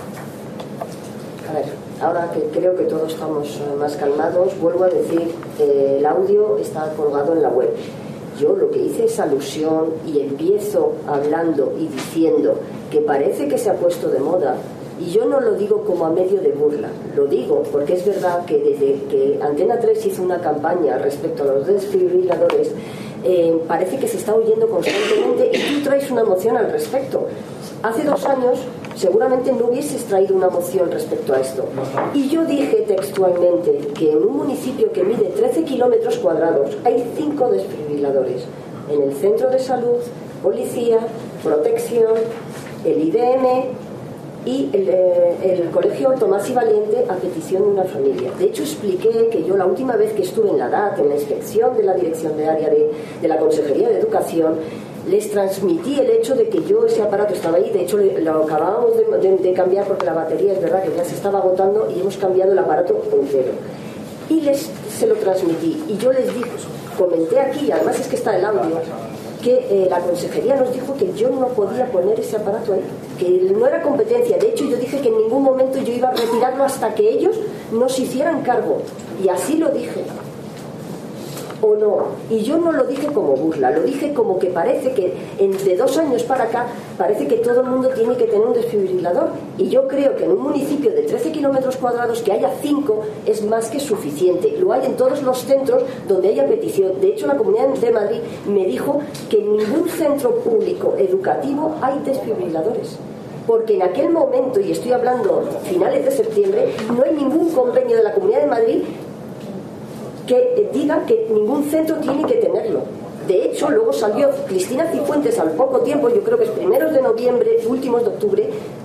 A ver, ahora que creo que todos estamos eh, más calmados, vuelvo a decir, eh, el audio está colgado en la web. Yo lo que hice es alusión y empiezo hablando y diciendo que parece que se ha puesto de moda, y yo no lo digo como a medio de burla, lo digo porque es verdad que desde que Antena tres hizo una campaña respecto a los desfibriladores, eh, parece que se está oyendo constantemente y tú traes una moción al respecto. Hace dos años seguramente no hubieses traído una moción respecto a esto. Y yo dije textualmente que en un municipio que mide trece kilómetros cuadrados hay cinco desfibriladores. En el centro de salud, policía, protección, el I D M y el, eh, el colegio Tomás y Valiente a petición de una familia. De hecho expliqué que yo la última vez que estuve en la D A T, en la inspección de la dirección de área de, de la Consejería de Educación, les transmití el hecho de que yo ese aparato estaba ahí. De hecho lo acabábamos de, de, de cambiar porque la batería es verdad que ya se estaba agotando y hemos cambiado el aparato entero y les se lo transmití y yo les dije, comenté aquí, y además es que está el audio, que eh, la consejería nos dijo que yo no podía poner ese aparato ahí, que no era competencia. De hecho yo dije que en ningún momento yo iba a retirarlo hasta que ellos no se hicieran cargo, y así lo dije. O no, y yo no lo dije como burla, lo dije como que parece que de dos años para acá parece que todo el mundo tiene que tener un desfibrilador, y yo creo que en un municipio de trece kilómetros cuadrados que haya cinco es más que suficiente. Lo hay en todos los centros donde haya petición. De hecho la Comunidad de Madrid me dijo que en ningún centro público educativo hay desfibriladores, porque en aquel momento, y estoy hablando finales de septiembre, no hay ningún convenio de la Comunidad de Madrid que diga que ningún centro tiene que tenerlo. De hecho, luego salió Cristina Cifuentes al poco tiempo, yo creo que es primeros de noviembre, últimos de octubre,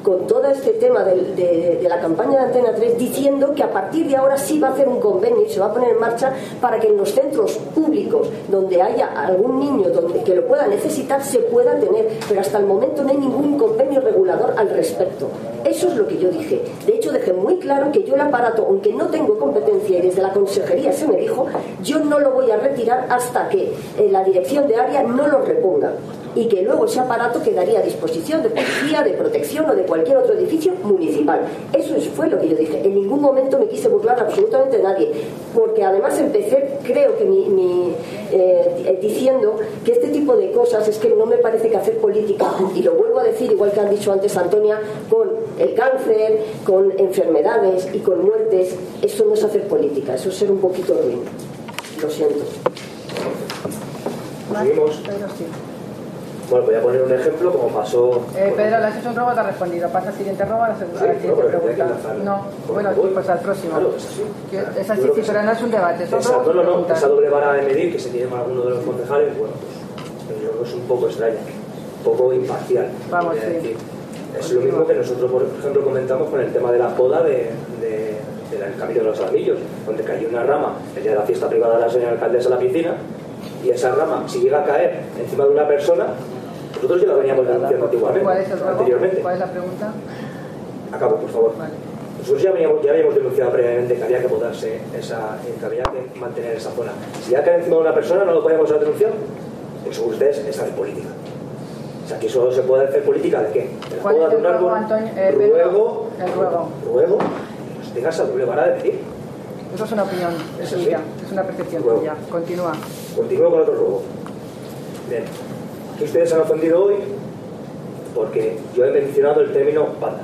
con todo este tema de, de, de la campaña de Antena tres, diciendo que a partir de ahora sí va a hacer un convenio y se va a poner en marcha para que en los centros públicos donde haya algún niño donde, que lo pueda necesitar, se pueda tener, pero hasta el momento no hay ningún convenio regulador al respecto. Eso es lo que yo dije. De hecho, dejé muy claro que yo el aparato, aunque no tengo competencia y desde la consejería se me dijo, yo no lo voy a retirar hasta que eh, la dirección de área no lo reponga, y que luego ese aparato quedaría a disposición de policía, de protección o de cualquier otro edificio municipal. Eso fue lo que yo dije. En ningún momento me quise burlar absolutamente de nadie, porque además empecé, creo que mi, mi, eh, diciendo que este tipo de cosas es que no me parece que hacer política, y lo vuelvo a decir igual que han dicho antes Antonia, con el cáncer, con enfermedades y con muertes, eso no es hacer política, eso es ser un poquito ruin. Lo siento. Seguimos. Bueno, voy a poner un ejemplo como pasó... Eh, Pedro, le has hecho un robo, te ha respondido. Pasa al siguiente robo, a la, segunda, sí, a la siguiente no, pregunta. No, bueno, sí, pues al próximo. Claro, es así. Es así, sí, pero no es un debate. Son Esa, robos no, y no, no, esa doble vara de medir que se tiene con alguno de los concejales, bueno, pues yo creo que es un poco extraña, un poco imparcial. Vamos, sí. Decir. Es lo mismo que nosotros, por ejemplo, comentamos con el tema de la poda de, de, de del Camino de los Alamillos, donde cayó una rama el día de la fiesta privada de la señora alcaldesa en la piscina, y esa rama, si llega a caer encima de una persona, nosotros ya la veníamos denunciando antiguamente. ¿Cuál es el robo? Anteriormente. ¿Cuál es la pregunta? Acabo, por favor. Vale. Nosotros ya, veníamos, ya habíamos denunciado previamente que había que podarse esa, que había que mantener esa zona. Si ya cae encima de una persona, no lo podíamos hacer denunciar. Pues según ustedes, esta es política. O sea, que solo se puede hacer política de qué? De la poda de un árbol. Eh, ruego, el ruego. Ruego, pues tenga esa doble vara de medir. Eso es una opinión, es ¿Eso tuya, sí? es una percepción Ruego. tuya. Continúa. Continúo con otro ruego. Bien. Aquí ustedes han ofendido hoy porque yo he mencionado el término panda.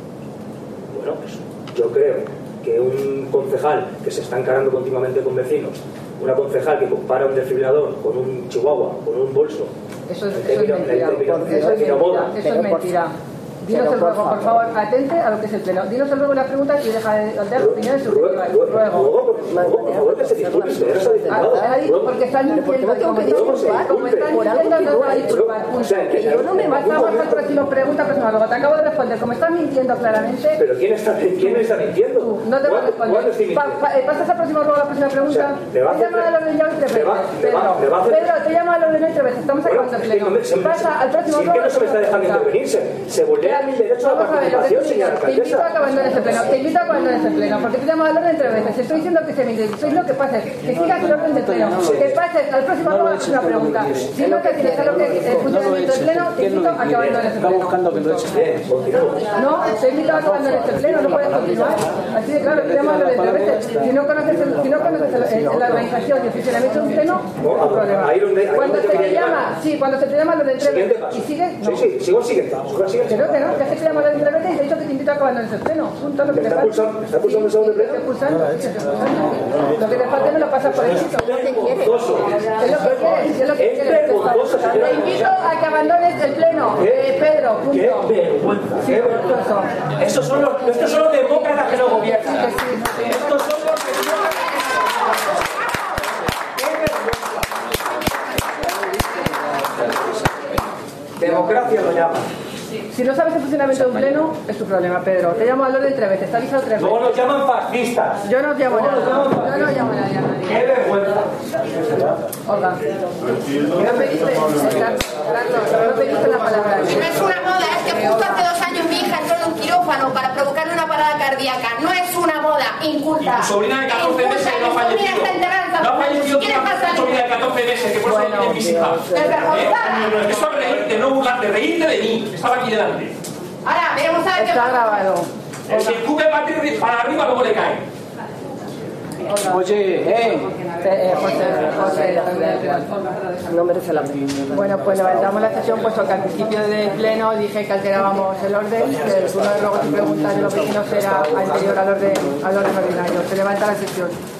Bueno, pues yo creo que un concejal que se está encarando continuamente con vecinos, una concejal que compara un desfibrilador con un chihuahua, con un bolso, eso es, el eso término, es mentira, el término, eso el es término mentira, moda. eso es mentira. Dinos el ruego, por favor, atente a lo que es el pleno. Dinos el ruego y las preguntas y deja de dar opiniones subjetivas. Ruego. Ruego, por favor, que se disculpe, señora Sadicado. Porque están mintiendo. Como están mintiendo, no va a disculpar. Que yo no me pasamos a la próxima pregunta, próxima. Luego te acabo de responder. Como estás mintiendo claramente. ¿Pero quién está, quién está mintiendo? No te voy a responder. ¿Pasas al próximo ruego a la próxima pregunta? Te llamo al orden ya tres veces. Pedro, Pedro, te llamo al orden tres veces. Estamos acabando el pleno. Pasa al próximo ruego. ¿Por qué no se me está dejando intervenirse? Se vulnera mi derecho a la participación, señora alcaldesa. Te invito a que abandones el pleno, te invito a que abandones el pleno, porque te llamo al orden tres veces. Estoy diciendo que se me estoy diciendo que pases, que sigas el orden del pleno, que pases al próximo ruego a una pregunta. Si no te tienes a lo que el funcionamiento del pleno, te invito a que abandones el pleno. No, te invito a que abandones el pleno, no puedes continuar. Así de claro, te llamo al orden tres veces. Si no conoces, el, si no conoces el, el, la organización y el funcionamiento de un pleno, no hay problema. Cuando se te llama, sí, cuando se te llama al orden tres veces y sigues, no. Sí, sí, sigo siguiente. Sigo que no, que es que te llamo a la entrevista y te he dicho que te invito a que abandones el pleno. Punto, lo que te falta. ¿Está pulsando el segundo pleno? Estoy pulsando, sí, estoy pulsando. Lo que te falta me lo pasas por escrito. Es lo que quieres. Es lo que quieres, es lo que quieres. Te invito a que abandones el pleno. Eh, Pedro, punto. ¡Qué vergüenza! Sí, vergüenza. Estos son los, estos son los demócratas que no gobiernan. Estos son los demócratas que no gobiernan. Democracia lo llama. Si no sabes el funcionamiento de un pleno, es tu problema, Pedro. Te llamo al orden tres veces, te aviso tres veces. Luego nos llaman fascistas. Yo no os llamo a nadie. Yo no llamo a nadie. ¡Qué vergüenza! Olga. No pediste, Carlos, no pediste la palabra. No es una moda, es que justo hace dos años mi hija entró en un quirófano para provocarle una parada cardíaca. No es una moda, inculta. Y tu sobrina de catorce meses no ha fallecido. No ha fallecido tu sobrina de catorce meses, que por eso tiene mis hijas. Eso es reírte, no burlarte, reírte de mí. Estaba aquí delante. Ahora, veremos a ver qué está grabado. El que escupe para arriba, ¿cómo le cae? Oye, eh. eh José, José, no merece la pena. Bueno, pues levantamos la sesión, puesto que al principio del pleno dije que alterábamos el orden, que el turno de ruegos y preguntas de los vecinos era anterior al orden, al orden ordinario. Se levanta la sesión.